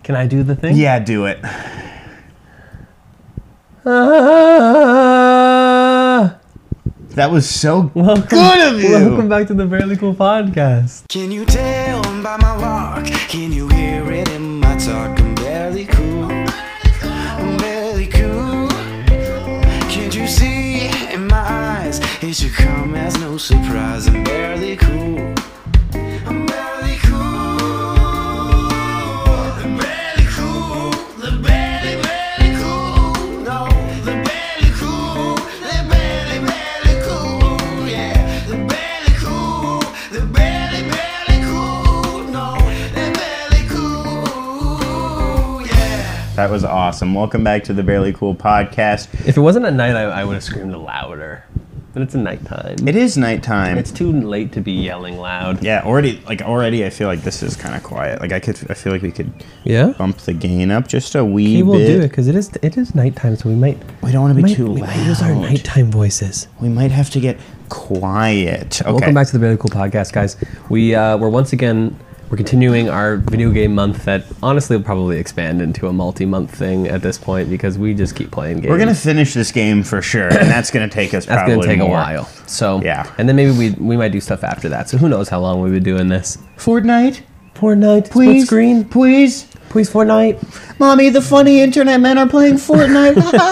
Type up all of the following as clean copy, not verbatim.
Can I do the thing? Yeah, do it. That was so good of you. Welcome back to the Barely Cool Podcast. Can you tell by my walk? Can you hear it in my talk? I'm barely cool. I'm barely cool. Can't you see in my eyes? It should come as no surprise. I'm barely cool. I'm barely cool. I'm barely cool. The barely cool. No, the barely cool. The barely cool. Yeah, the barely cool. The barely cool. No, the barely cool. Yeah. That was awesome. Welcome back to the Barely Cool Podcast. If it wasn't at night, I would have screamed louder. But it's a nighttime. It is nighttime. It's too late to be yelling loud. Yeah, already I feel like this is kind of quiet. Like I feel like we could bump the gain up just a wee Okay, bit. we'll do it because it is nighttime, so we don't want to be too we loud. might use our nighttime voices. We might have to get quiet. Okay. Welcome back to the Barely Cool Podcast, guys. We're once again continuing our video game month that honestly will probably expand into a multi-month thing at this point because we just keep playing games. We're gonna finish this game for sure, and that's gonna take us That's probably gonna take more. a while. So yeah, and then maybe we might do stuff after that. So who knows how long we've been doing this? Fortnite, split screen, please, Fortnite. Mommy, the funny internet men are playing Fortnite.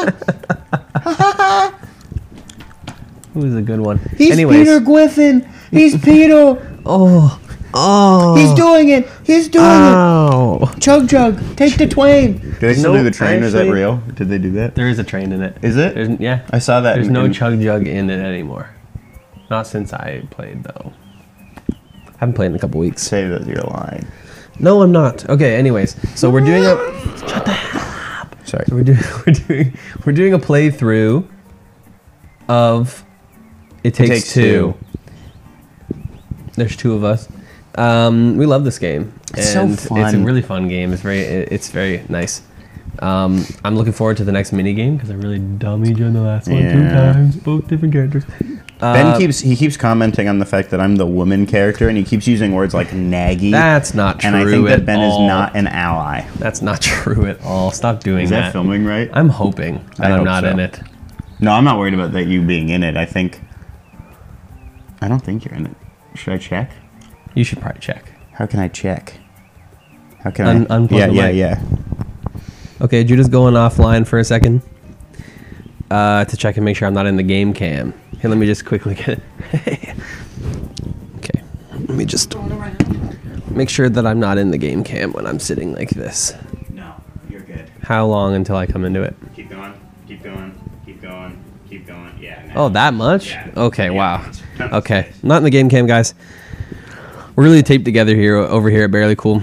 Who's a good one? He's Anyways. Peter Griffin. He's Peter. Oh. He's doing it. Ow. Chug Jug, take the train. Do they still Nope, do the train? Is that actually- real? Did they do that? There is a train in it. Is it? Yeah. I saw that. There's no Chug Jug in it anymore. Not since I played, though. Haven't played in a couple weeks. Say that you're lying. No, I'm not. Okay, anyways. So we're doing a... Shut the hell up. Sorry. So we're doing a playthrough of It Takes Two. There's two of us. We love this game. It's so fun. It's a really fun game. It's very nice. I'm looking forward to the next mini game because I really dummied you in the last one 2 times, both different characters. Ben keeps commenting on the fact that I'm the woman character, and he keeps using words like naggy. That's not true. And I think at that Ben all. is not an ally. That's not true at all. Stop doing Is that filming right? I'm hoping that I'm hope not so. in it. No, I'm not worried about that you being in it. I don't think you're in it. Should I check? You should probably check. How can I check? How can I? Unplug the mic. Yeah. Okay, Judah's going offline for a second to check and make sure I'm not in the game cam. Here, let me just quickly get it. Okay, let me just make sure that I'm not in the game cam when I'm sitting like this. No, you're good. How long until I come into it? Keep going. Keep going. Keep going. Keep going. Yeah. No. Oh, that much? Yeah. Okay, Yeah. wow. Okay, not in the game cam, guys. We're really taped together here over here at Barely Cool.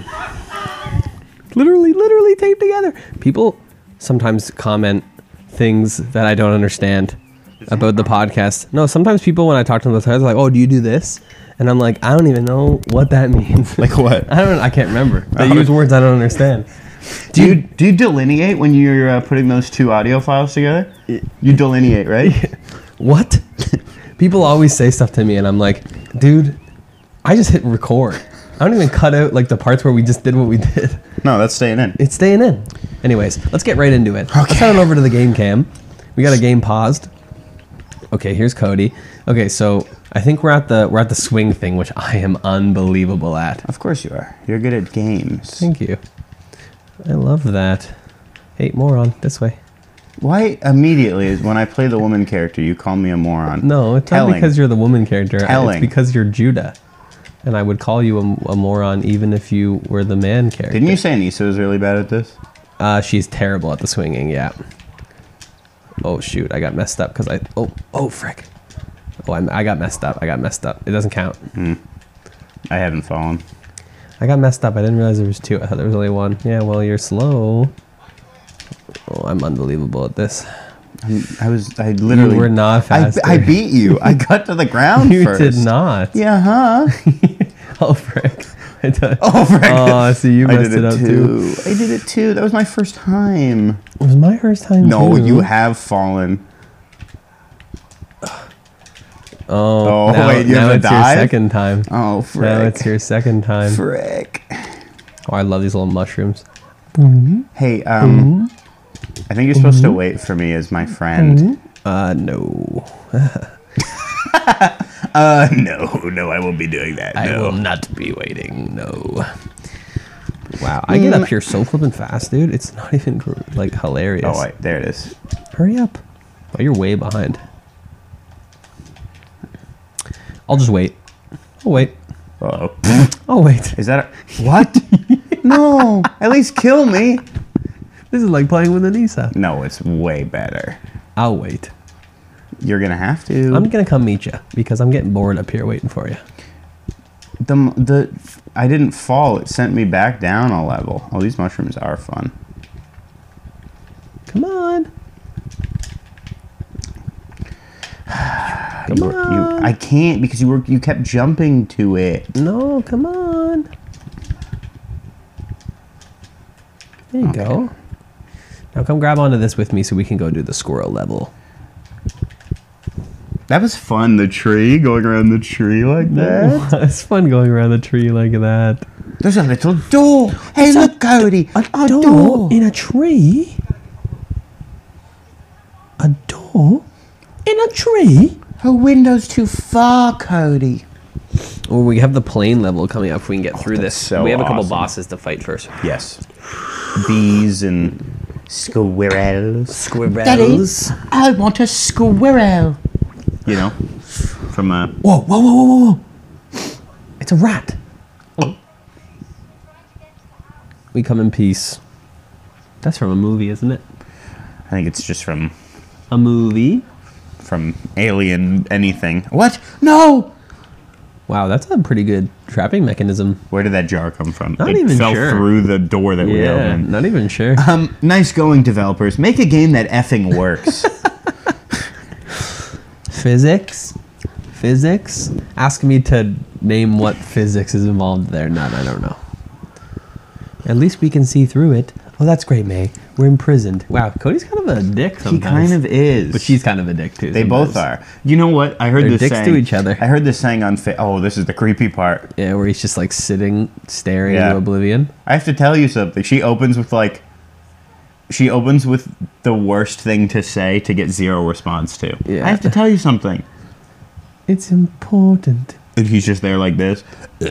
Literally taped together. People sometimes comment things that I don't understand about the podcast. No, sometimes people when I talk to them, they're like, "Oh, do you do this?" And I'm like, "I don't even know what that means." Like what? I can't remember. They use words I don't understand. Do you delineate when you're putting those two audio files together? You delineate, right? What? People always say stuff to me, and I'm like, "Dude, I just hit record. I don't even cut out like the parts where we just did what we did. No, that's staying in. It's staying in." Anyways, let's get right into it. Let's head on over to the game cam. We got a game paused. Okay, here's Cody. Okay, so I think we're at the swing thing, which I am unbelievable at. Of course you are. You're good at games. Thank you. I love that. Hey, moron, this way. Why immediately is when I play the woman character you call me a moron? No, it's not because you're the woman character. Telling. It's because you're Judah. And I would call you a moron even if you were the man character. Didn't you say Anissa was really bad at this? She's terrible at the swinging, yeah. Oh, shoot, I got messed up because Oh, frick. Oh, I got messed up. It doesn't count. I haven't fallen. I got messed up. I didn't realize there was two. I thought there was only one. Yeah, well, you're slow. Oh, I'm unbelievable at this. I literally... You were not faster. I beat you. I got to the ground You first. did not. Yeah, huh? Oh, frick. Oh, frick. Oh, so you messed it up too. I did it too. That was my first time. It was my first time No, too. you have fallen. Oh, now, wait, you now have it's to your dive? second time. Oh, frick. Now it's your second time. Frick. Oh, I love these little mushrooms. Hey, I think you're supposed to wait for me as my friend. No. No, I won't be doing that. I will not be waiting. No. Wow, I get up here so flippin' fast, dude. It's not even like hilarious. Oh wait, there it is. Hurry up. Oh, you're way behind. I'll just wait. I'll wait. Uh-oh. I'll wait. Is that what? No, at least kill me. This is like playing with Anissa. No, it's way better. I'll wait. You're gonna have to. I'm gonna come meet you because I'm getting bored up here waiting for you. I didn't fall. It sent me back down a level. Oh, these mushrooms are fun. Come on. Come on. I can't because you kept jumping to it. No, come on. There you go. Now come grab onto this with me so we can go do the squirrel level. That was fun, the tree, going around the tree like that. It's fun going around the tree like that. There's a little door. Hey, It's look, Cody. A door in a tree? A door in a tree? Her window's too far, Cody. Oh, we have the plane level coming up if we can get through this. so we have a couple awesome. bosses to fight first. Yes. Bees and squirrels. Squirrels. I want a squirrel. You know, from a... Whoa, whoa, whoa, whoa, whoa, whoa. It's a rat. We come in peace. That's from a movie, isn't it? I think it's just from A movie? From Alien anything. What? No! Wow, that's a pretty good trapping mechanism. Where did that jar come from? Not it even fell sure. through the door that we opened. Not even sure. Nice going, developers. Make a game that effing works. Physics? Physics? Ask me to name what physics is involved there. None, I don't know. At least we can see through it. Oh, that's great, May. We're imprisoned. Wow, Cody's kind of a dick sometimes. He kind of is. But she's kind of a dick, too. They both are. You know what? I heard They're this dicks saying. to each other. I heard this saying on... Oh, this is the creepy part. Yeah, where he's just like sitting, staring Yeah. into oblivion. I have to tell you something. She opens with the worst thing to say to get zero response to. Yeah. I have to tell you something. It's important. And he's just there like this.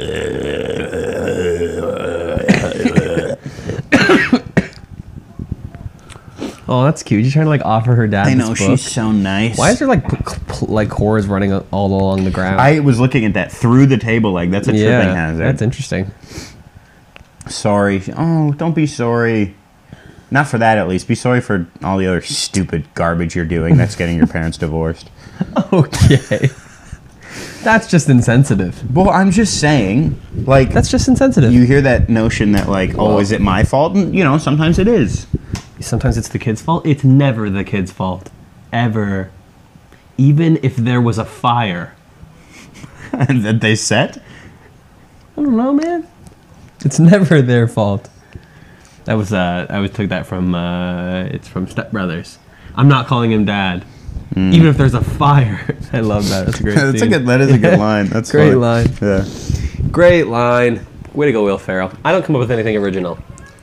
Oh, that's cute. You're trying to like offer her dad I this know, book. she's so nice. Why is there like like cores running all along the ground? I was looking at that through the table, like that's a tripping hazard. That's interesting. Sorry. Oh, don't be sorry. Not for that, at least. Be sorry for all the other stupid garbage you're doing that's getting your parents divorced. Okay. That's just insensitive. Well, I'm just saying, like... That's just insensitive. You hear that notion that, like, oh, is it my fault? And, you know, sometimes it is. Sometimes it's the kid's fault. It's never the kid's fault. Ever. Even if there was a fire. And that they set? I don't know, man. It's never their fault. That was I took that from it's from Step Brothers. I'm not calling him dad. Even if there's a fire. I love that. That's a great That scene. is a good line. That's Great funny. line. Yeah. Great line. Way to go, Will Ferrell. I don't come up with anything original.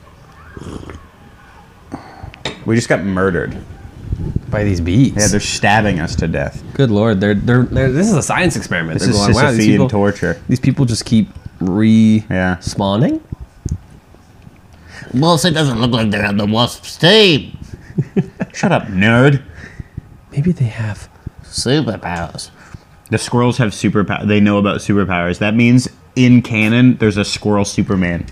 We just got murdered. By these bees. Yeah, they're stabbing us to death. Good lord. They're this is a science experiment. This They're is going, wow, Sisyphean torture. These people just keep spawning. Well, it doesn't look like they're on the Wasp's team. Shut up, nerd. Maybe they have Superpowers. The squirrels have superpowers. They know about superpowers. That means in canon, there's a squirrel Superman.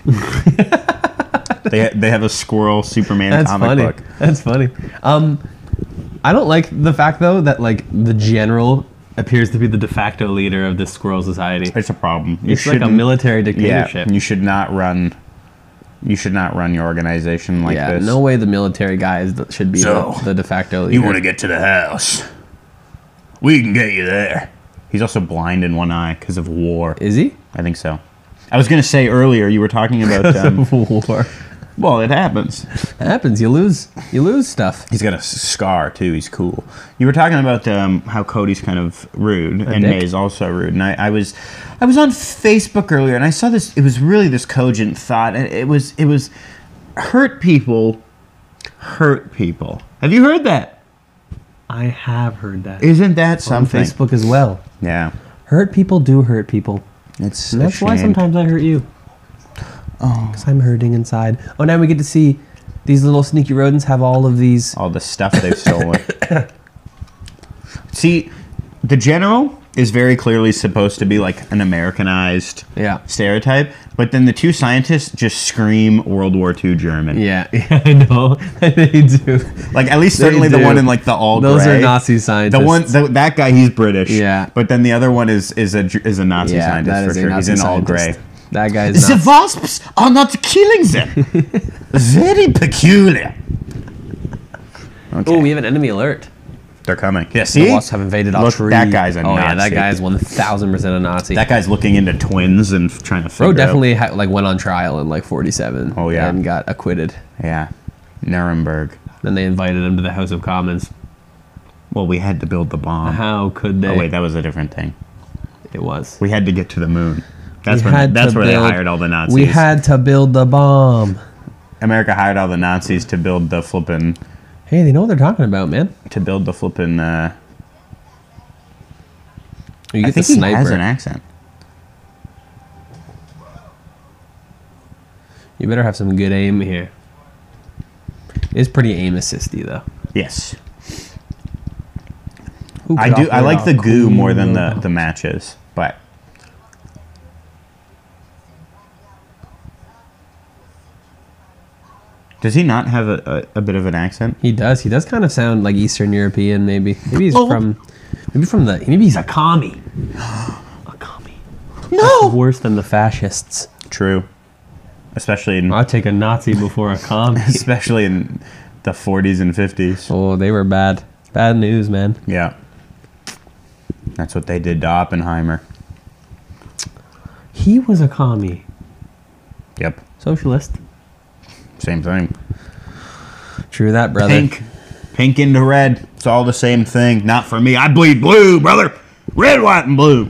they have a squirrel Superman comic book. That's funny. I don't like the fact though that like the general appears to be the de facto leader of this squirrel society. It's a problem. It's like a military dictatorship. Yeah, you should not run. You should not run your organization like this. No way the military guy should be the de facto leader. You want to get to the house? We can get you there. He's also blind in one eye because of war. Is he? I think so. I was going to say earlier, you were talking about war. Well, it happens. It happens. You lose stuff. He's got a scar too. He's cool. You were talking about how Cody's kind of rude and dick? May's also rude. And I was on Facebook earlier and I saw this. It was really this cogent thought. And it was hurt people hurt people. Have you heard that? I have heard that. Isn't that On something? Facebook as well. Yeah. Hurt people do hurt people. It's And that's why sometimes I hurt you. Oh. Because I'm hurting inside. Oh, now we get to see these little sneaky rodents have all of these. All the stuff they've stolen. See, the general is very clearly supposed to be like an Americanized Yeah. stereotype, but then the two scientists just scream World War II German. Yeah, I know. They do. Like at least They certainly the do. one in like the all Those gray. are Nazi scientists. That guy, he's British. Yeah. But then the other one is a Nazi Yeah, scientist that for is a sure. Nazi He's in all scientist. gray. That guy's The not. wasps are not killing them. Very peculiar. Okay. Oh, we have an enemy alert. They're coming. Yeah, The see? wasps have invaded our Look, tree. that guy's a Oh yeah, that Nazi. guy is 1,000% a Nazi. That guy's looking into twins and trying to figure Bro out. definitely like went on trial in like 47. Oh, yeah. And got acquitted. Yeah. Nuremberg. Then they invited him to the House of Commons. Well, we had to build the bomb. How could they? Oh, wait, that was a different thing. It was. We had to get to the moon. That's We when. had That's to where they build- hired all the Nazis. We had to build the bomb. America hired all the Nazis to build the flippin'. Hey, they know what they're talking about, man. To build the flippin'. You I get the think he sniper. has an accent. You better have some good aim here. It's pretty aim assisty though. Yes. Who I could do. I offer like a the goo cool more than robot? the matches, but. Does he not have a bit of an accent? He does. He does kind of sound like Eastern European, maybe. Maybe he's Oh. maybe he's a commie. A commie. No. That's worse than the fascists. True. Especially in I'd take a Nazi before a commie. especially in the 40s and 50s. Oh, they were bad. Bad news, man. Yeah. That's what they did to Oppenheimer. He was a commie. Yep. Socialist. Same thing. True that, brother. Pink. Pink into red. It's all the same thing. Not for me. I bleed blue, brother. Red, white, and blue.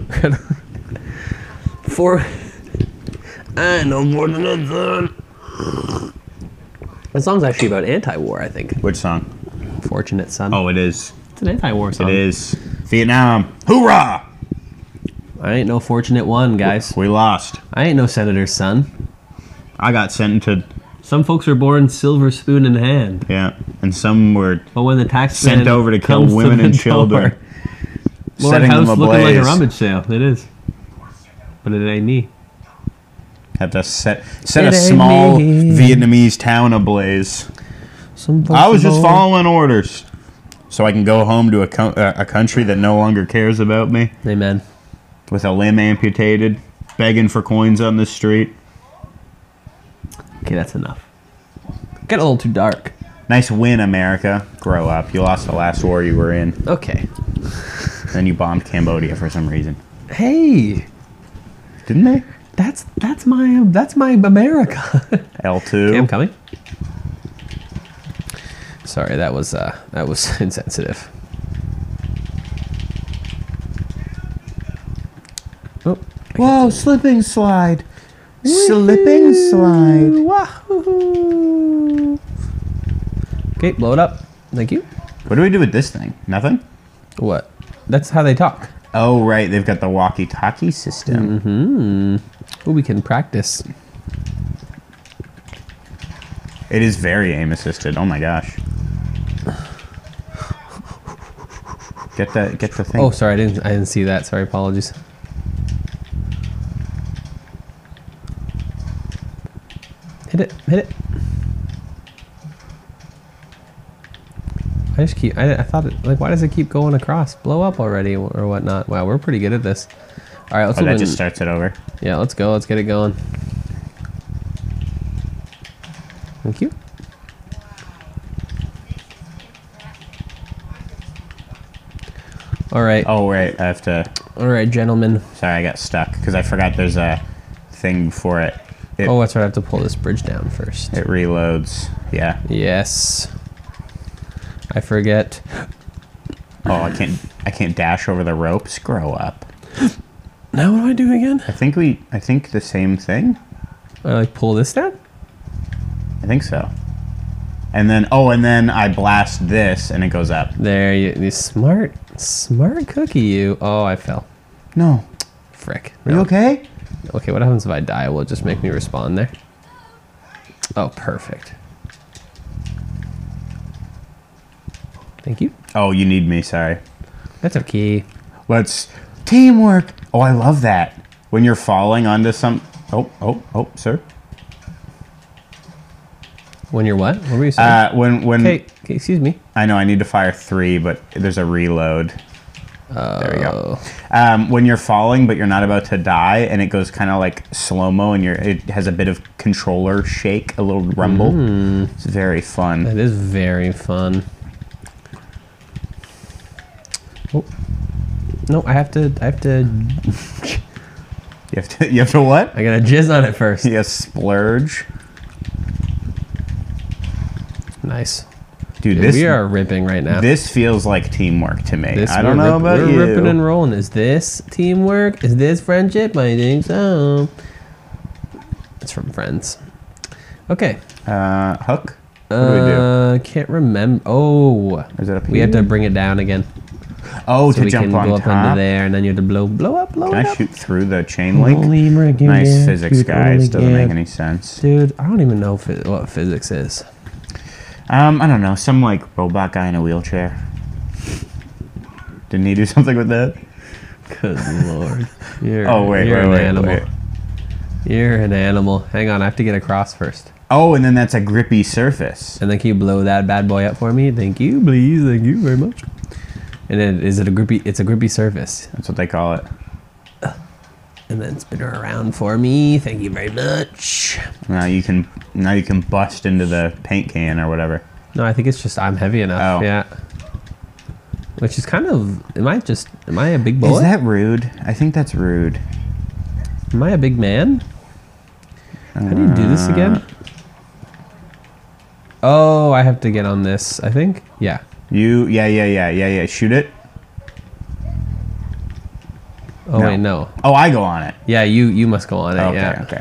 For I know more than a son. The song's actually about anti-war, I think. Which song? Fortunate Son. Oh, it is. It's an anti-war song. It is. Vietnam. Hoorah! I ain't no fortunate one, guys. We lost. I ain't no senator's son. I got sent to, Some folks are born silver spoon in hand, yeah, and some were but when the tax sent man over to kill comes women the and door, children, Lord setting House them looking like a ablaze. rummage sale. It is, but it ain't me. Have to set It a ain't small me. Vietnamese town ablaze. Some folks I was are just born- following orders, so I can go home to a country that no longer cares about me, Amen. with a limb amputated, begging for coins on the street. Okay, that's enough. Get a little too dark. Nice win, America. Grow up. You lost the last war you were in. Okay. Then you bombed Cambodia for some reason. Hey, Didn't they? that's my America. L2. Okay, I'm coming. Sorry, that was insensitive. Oh, Whoa, slipping slide. Slipping slide. Wahoo! Okay, blow it up. Thank you. What do we do with this thing? Nothing? What? That's how they talk. Oh, right. They've got the walkie-talkie system. Oh, we can practice. It is very aim-assisted. Oh, my gosh. Get the thing. Oh, sorry, I didn't see that. Sorry, apologies. Hit it. I thought it, like, why does it keep going across? Blow up already or whatnot. Wow, we're pretty good at this. All right, let's Oh, that open- just starts it over. Yeah, let's go. Let's get it going. Thank you. All right. Oh, right. I have to... All right, gentlemen. Sorry, I got stuck because I forgot there's a thing before it. Oh, that's right. I have to pull this bridge down first. It reloads. Yeah. Yes. I forget. Oh, I can't dash over the ropes. Grow up. Now what do I do again? I think the same thing. I like pull this down? think so. And then, and then I blast this, and it goes up. There, you smart cookie, you. Oh, I fell. No. Frick. Are you okay? Okay, what happens if I die? Will it just make me respawn there? Oh, perfect. Thank you. Oh, you need me, sorry. That's okay. Let's teamwork. Oh, I love that. When you're falling onto some... Oh, sir. When you're what? What were you saying? When Okay, excuse me. I know I need to fire 3, but there's a reload. There we go. When you're falling, but you're not about to die, and it goes kind of like slow-mo, and it has a bit of controller shake, a little rumble. It's very fun. That is very fun. Oh. No, I have to... You have to what? I gotta jizz on it first. You splurge. Nice. Dude, Dude, we are ripping right now. This feels like teamwork to me. This, I don't know about you. We're ripping and rolling. Is this teamwork? Is this friendship? I think so. It's from Friends. Okay. Hook? What do we do? Can't remember. Oh. Is it up We have to here? bring it down again. Oh, So to we jump can on go up top. into there, and then you have to blow up. Can I it up. shoot through the chain link? Holy frick, you Nice can. physics, Shoot, guys. holy Doesn't make yeah. any sense. Dude, I don't even know what physics is. I don't know. Some like robot guy in a wheelchair. Didn't he do something with that? Good lord. You're Wait. an animal. You're an animal. Hang on, I have to get across first. Oh, and then that's a grippy surface. And then can you blow that bad boy up for me? Thank you, please. Thank you very much. And then is it a grippy? It's a grippy surface. That's what they call it. And then spin her around for me. Thank you very much. Now you can bust into the paint can or whatever. No, I think it's just I'm heavy enough. Oh. Yeah. Which is kind of. Am I a big boy? Is that rude? I think that's rude. Am I a big man? How do you do this again? Oh, I have to get on this, I think. Yeah. Yeah. Shoot it. Oh, wait, no. Oh, I go on it. Yeah, you must go on it. Okay, yeah. okay.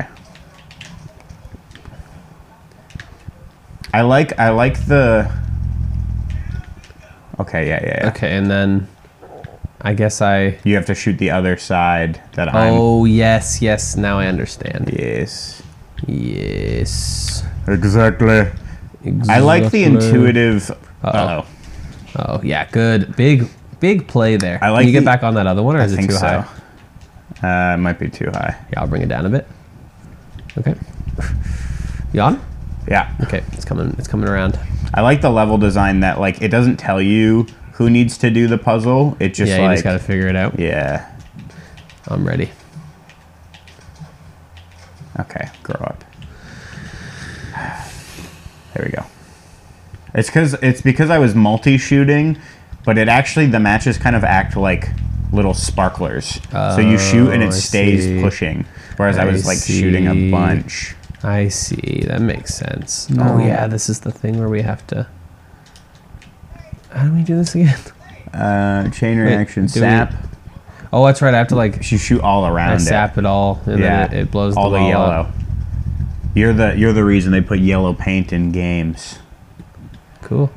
I like the. Okay, yeah. Okay, and then I guess You have to shoot the other side that I'm. Oh, yes. Now I understand. Yes. Yes. Exactly. I like the intuitive. Uh-oh. Oh, yeah, good. Big play there. I like Can you get the- back on that other one, or I is it think too so. high? It might be too high. Yeah, I'll bring it down a bit. Okay. You on? Yeah. Okay, it's coming around. I like the level design that like it doesn't tell you who needs to do the puzzle. It just Yeah, like you just gotta figure it out. yeah. I'm ready. Okay, grow up. There we go. It's because I was multi-shooting, but it actually the matches kind of act like little sparklers. So you shoot and Oh, it I stays see. pushing, whereas I was like shooting a see. bunch. I see. That makes sense. Oh yeah, this is the thing where we have to. How do we do this again? Chain Wait, reaction, do we- sap. Oh, that's right. I have to like You shoot all I around it. sap it all, and then it blows all the the ball yellow. up. You're the reason they put yellow paint in games. Cool.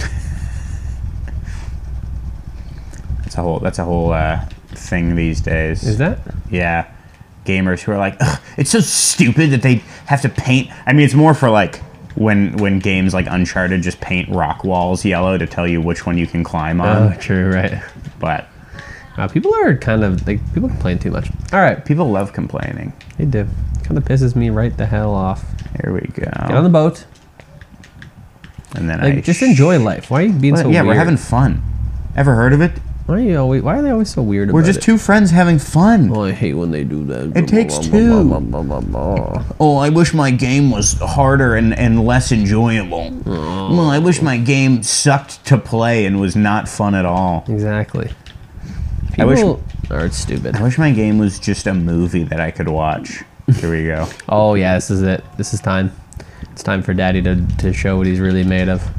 That's a whole thing these days. Is that? Yeah, gamers who are like, "Ugh, it's so stupid that they have to paint. I mean, it's more for like when games like Uncharted just paint rock walls yellow to tell you which one you can climb on. Oh, true. Right. But People are kind of like people complain too much. All right, people love complaining. they do. Kind of pisses me right the hell off. Here we go. Get on the boat. And then Like, just enjoy life. Why are you being so yeah, weird? we're having fun. Ever heard of it? Why are they always so weird about We're just it? two friends having fun. Oh, I hate when they do that. It takes two. Oh, I wish my game was harder and less enjoyable. Well, I wish my game sucked to play and was not fun at all. Exactly. I wish- People are stupid. I wish my game was just a movie that I could watch. Here we go. Oh yeah, this is it. This is time. It's time for Daddy to show what he's really made of.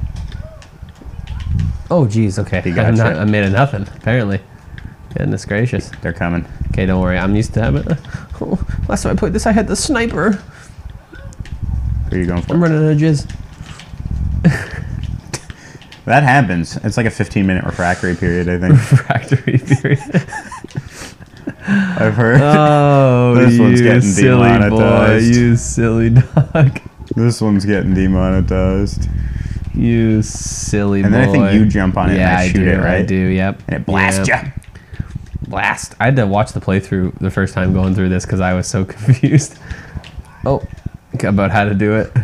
Oh geez, okay. He gotcha. I'm made of nothing, apparently. Goodness gracious. They're coming. Okay, don't worry. I'm used to having. Oh, last time I played this, I had the sniper. Who are you going for? I'm running out of jizz. That happens. It's like a 15-minute refractory period, I think. Refractory period. I've heard. Oh, This one's you getting silly boy, demonetized. you silly dog. This one's getting demonetized. You silly boy. And then I think you jump on it and I shoot it, right? I do, yep. And it blasts Yep. you. Blast. I had to watch the playthrough the first time going through this because I was so confused. Oh, about how to do it.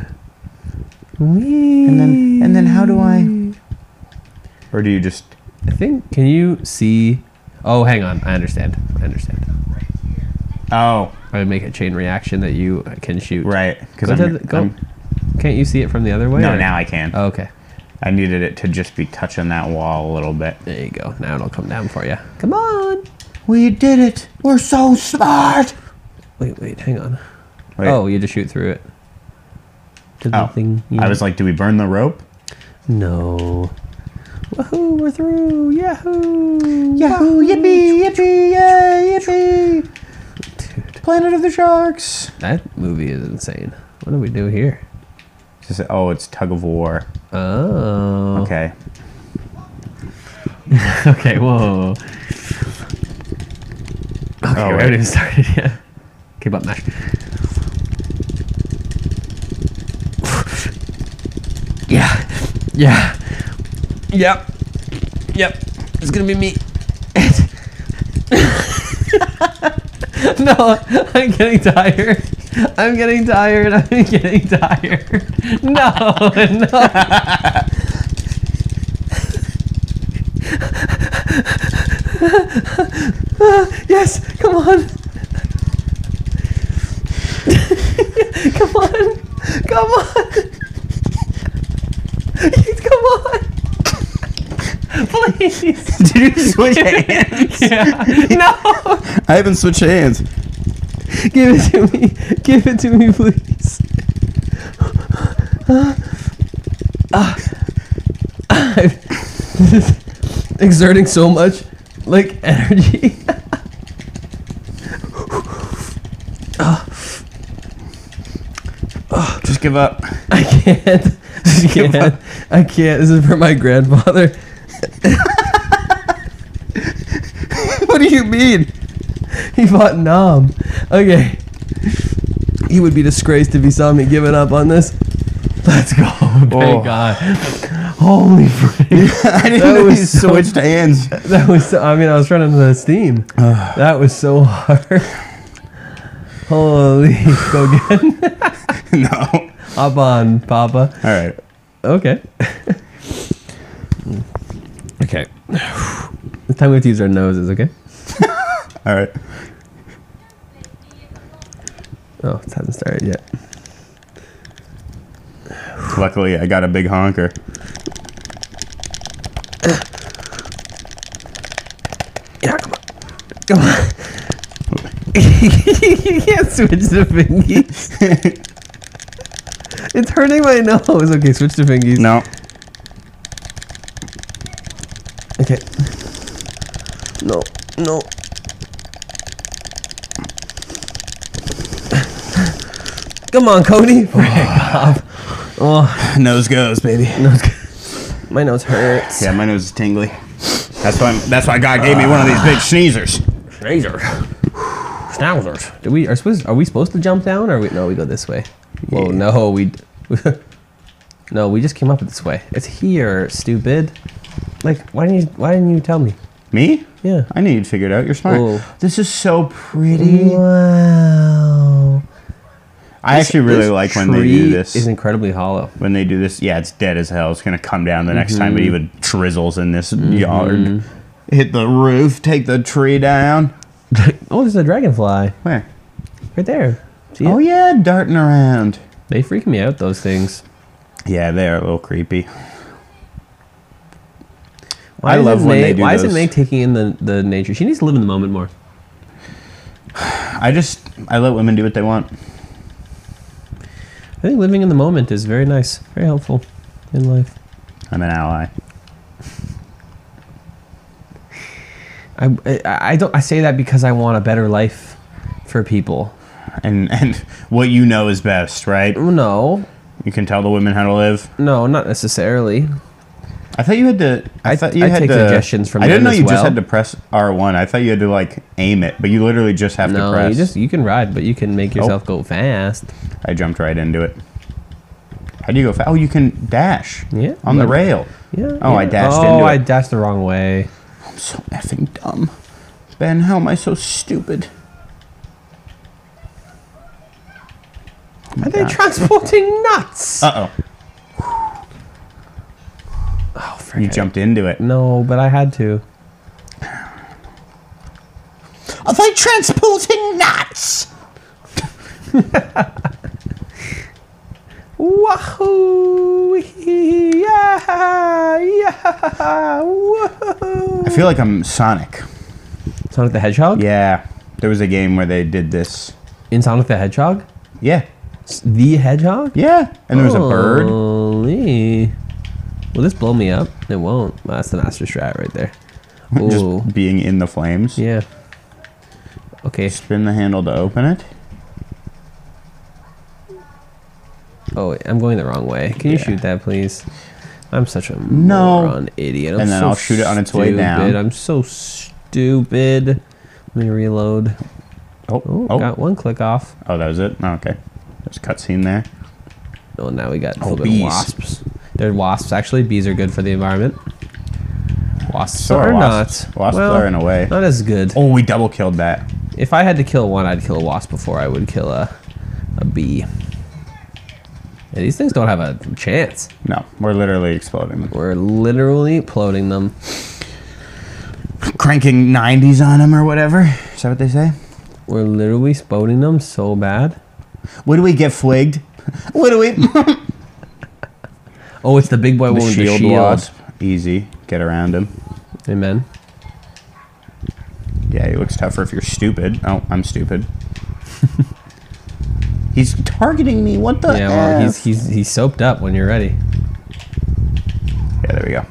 And then how do I? Or do you just? I think, can you see? Oh, hang on. I understand. Oh, I would make a chain reaction that you can shoot. right. Because Can't you see it from the other way? No, or- now I can. Oh, okay. I needed it to just be touching that wall a little bit. There you go. Now it'll come down for you. Come on. We did it. We're so smart. Wait. Hang on. Wait. Oh, you just shoot through it. To the Oh, thing. I was like, do we burn the rope? No. Woohoo! We're through. Yahoo! Yahoo! Yippee! Yippee! Yay! Yippee! Dude, Planet of the Sharks. that movie is insane. What do we do here? It's tug of war. Oh. Okay. Okay. Whoa. Okay, Oh, we wait. haven't even started yet. Okay, button mash. Yeah. Yep. It's gonna be me. No, I'm getting tired. No. Yes, come on. Come on. Come on. Please. Did you switch hands? Yeah. No. I haven't switched hands. Give it to me, please. I'm exerting so much, like, energy. Just give up. I can't. I can't. This is for my grandfather. What do you mean? He fought Nam. Okay. He would be disgraced if he saw me giving up on this. Let's go. Thank Oh. God. Holy frick. I didn't That know was you so- switched hands. That was so, I mean, I was running the steam. That was so hard. Holy. Go again. No. Hop on, Papa. All right. Okay. Okay. This time we have to use our noses, okay? All right. Oh, it hasn't started yet. Luckily, I got a big honker. Yeah, come on. Come on. You can't switch the fingies. It's hurting my nose. Okay, switch to fingies. No. Okay. No. Come on, Cody. Frick off. Oh, Nose goes, baby. my nose hurts. Yeah, my nose is tingly. That's why God gave me one of these big sneezers. Razor. Schnauzers. Are we supposed to jump down or no, we go this way? Whoa, no, no, we just came up this way. It's here, stupid. Like, why didn't you tell me? Me? Yeah. I knew you'd figure it out. You're smart. Oh. This is so pretty. Wow. I actually really like when they do this. Is incredibly hollow. When they do this, yeah, it's dead as hell. It's gonna come down the next time it even drizzles in this yard. Hit the roof, take the tree down. Oh, there's a dragonfly Where? right there. See Oh it? yeah, darting around. They freak me out, those things. Yeah, they're a little creepy. Why I love isn't when May, they do Why those. isn't May taking in the nature? She needs to live in the moment more. I let women do what they want. I think living in the moment is very nice, very helpful in life. I'm an ally. I say that because I want a better life for people. And what you know is best, right? No, You can tell the women how to live. No, not necessarily. I thought you had to. I thought you I had take to. suggestions from I didn't them know as you just well. had to press R1. I thought you had to like aim it, but you literally just have to No, press. you can ride, but you can make yourself go fast. I jumped right into it. How do you go fast? Oh, you can dash. Yeah, On the but- rail. Yeah. Oh, I yeah. dashed Oh, into I it. dashed the wrong way. I'm so effing dumb. Ben, how am I so stupid? Are they transporting nuts? Uh-oh. Oh, frick, You jumped into it. No, but I had to. Are they transporting nuts? Wahoo! Yeah! Yeah! Woohoo! I feel like I'm Sonic. Sonic the Hedgehog? Yeah. There was a game where they did this. In Sonic the Hedgehog? Yeah. The Hedgehog? Yeah. And there was a bird. Holy. Will this blow me up? It won't. Well, that's the master strat right there. Ooh. Just being in the flames. Yeah. Okay. Spin the handle to open it. Oh, wait, I'm going the wrong way. Can you Yeah. shoot that, please? I'm such a No. moron idiot. I'm And then so I'll shoot it on its way down. stupid. I'm so stupid. Let me reload. Oh, Oh, got one click off. Oh, that was it? Oh, okay. There's a cutscene there. Oh, now we got a little bit bees. of wasps. They're wasps. Actually, bees are good for the environment. Wasps So are are wasps. not. Wasps well, are in a way. not as good. Oh, we double killed that. If I had to kill one, I'd kill a wasp before I would kill a bee. Yeah, these things don't have a chance. No, we're literally exploding them. We're literally ploding them. Cranking 90s on them or whatever. Is that what they say? We're literally spoding them so bad. What do we get flagged? What do we... Oh, it's the big boy one The with shield the shield. wasp. Easy. Get around him. Amen. Yeah, he looks tougher if you're stupid. Oh, I'm stupid. He's targeting me. What the Yeah, well, F? he's soaped up when you're ready. Yeah, there we go.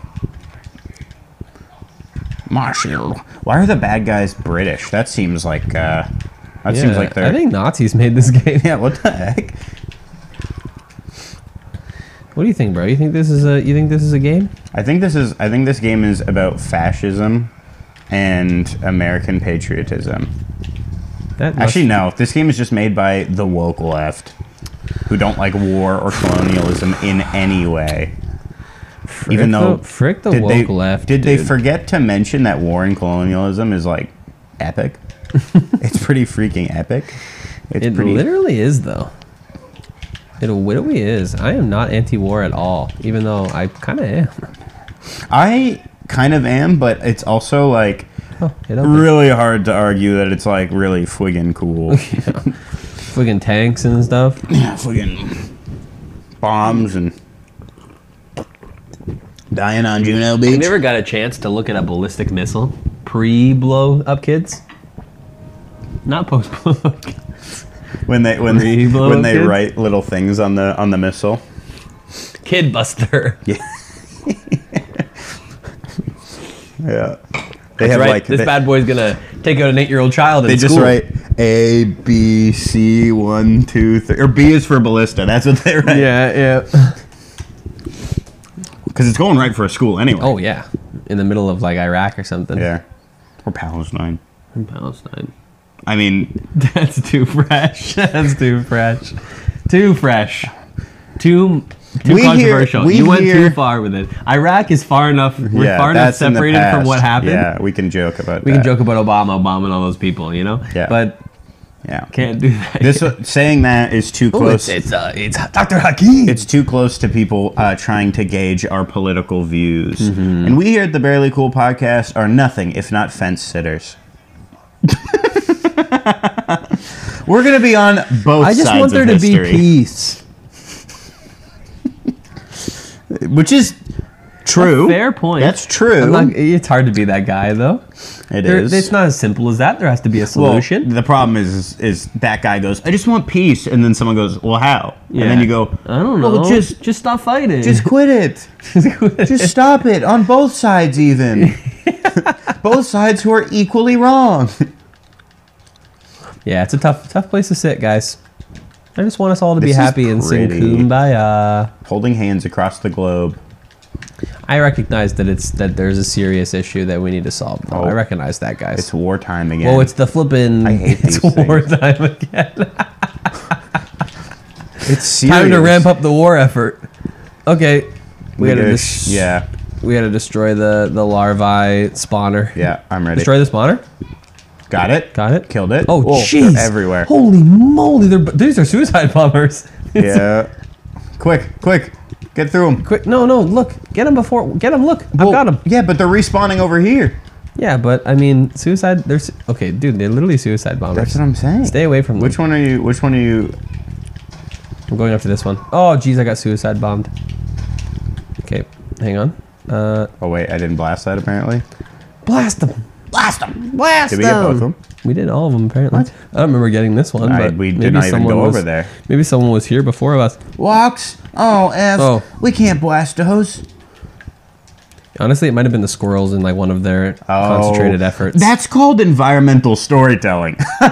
Marshall. Why are the bad guys British? That seems like seems like they're I think Nazis made this game. yeah, what the heck? What do you think, bro? You think this is a game? I think this game is about fascism and American patriotism. That must- Actually, no. This game is just made by the woke left, who don't like war or colonialism in any way. Even though frick the did woke they, left. Did they dude. forget to mention that war and colonialism is like epic? It's pretty freaking epic. It's It pretty. literally is, though. It literally is. I am not anti-war at all, even though I kind of am. I kind of am, but it's also like Oh, it opened. really hard to argue that it's like really friggin' cool. Friggin' tanks and stuff. Yeah, friggin' bombs and dying on Juno Have Beach. you ever got a chance to look at a ballistic missile pre-blow up, kids? Not post-blow up. When they Pre-blow when they kids? write little things on the missile. Kid Buster. Yeah. Yeah. They That's have right. like This they, bad boy's gonna take out an 8-year-old child in they just school. write A B C 1 2 3 or B is for ballista. That's what they write. Yeah. Because it's going right for a school anyway. Oh yeah, in the middle of like Iraq or something. Yeah. Or Palestine. In Palestine. I mean, That's too fresh. That's too fresh. Too fresh. Too We controversial. hear- we You went hear- too far with it. Iraq is far enough. We're yeah, far enough that's in the separated from what past. happened. Yeah, we can joke about We that. can joke about Obama and all those people, you know. Yeah. But Yeah. can't do that. This saying that is too Oh, close. it's Dr. Hakeem. It's too close to people trying to gauge our political views. Mm-hmm. And we here at the Barely Cool podcast are nothing if not fence sitters. We're going to be on both I sides just want there of to be history, peace. which is true. Fair point. That's true. It's hard to be that guy though. It is. It's not as simple as that. There has to be a Well, solution. the problem is that guy goes, I just want peace. And then someone goes, well, how? And then you go, I don't know. well, just stop fighting. quit it. Just stop it on both sides, even. Both sides who are equally wrong. Yeah, it's a tough place to sit, guys. I just want us all to be This is happy and sing pretty. Kumbaya. Holding hands across the globe. I recognize that there's a serious issue that we need to solve. Though. Oh. I recognize that, guys. It's wartime again. Well, it's the flippin'. I hate it's these things. wartime again. It's serious. Time to ramp up the war effort. Okay, we gotta Yeah, we gotta destroy the larvae spawner. yeah, I'm ready. Destroy the spawner. Got it. Got it. Killed it. Oh, Whoa, jeez. they're everywhere. Holy moly! These are suicide bombers. Yeah. Quick, get through them. Quick! No! Look! Get them before. Get them! Look! I've got them. Yeah, but they're respawning over here. Yeah, but I mean, suicide. There's okay, dude. They're literally suicide bombers. That's what I'm saying. Stay away from them. Which one are you? Which one are you? I'm going after this one. Oh, geez, I got suicide bombed. Okay, hang on. Oh wait, I didn't blast that apparently. Blast them! Blast them. Blast Did we get both of them? We did all of them apparently. What? I don't remember getting this one, but We maybe did not even someone go was, over there. Maybe someone was here before us. Walks. Oh, F. Oh. We can't blast those. Honestly, it might have been the squirrels in like one of their concentrated efforts. That's called environmental storytelling.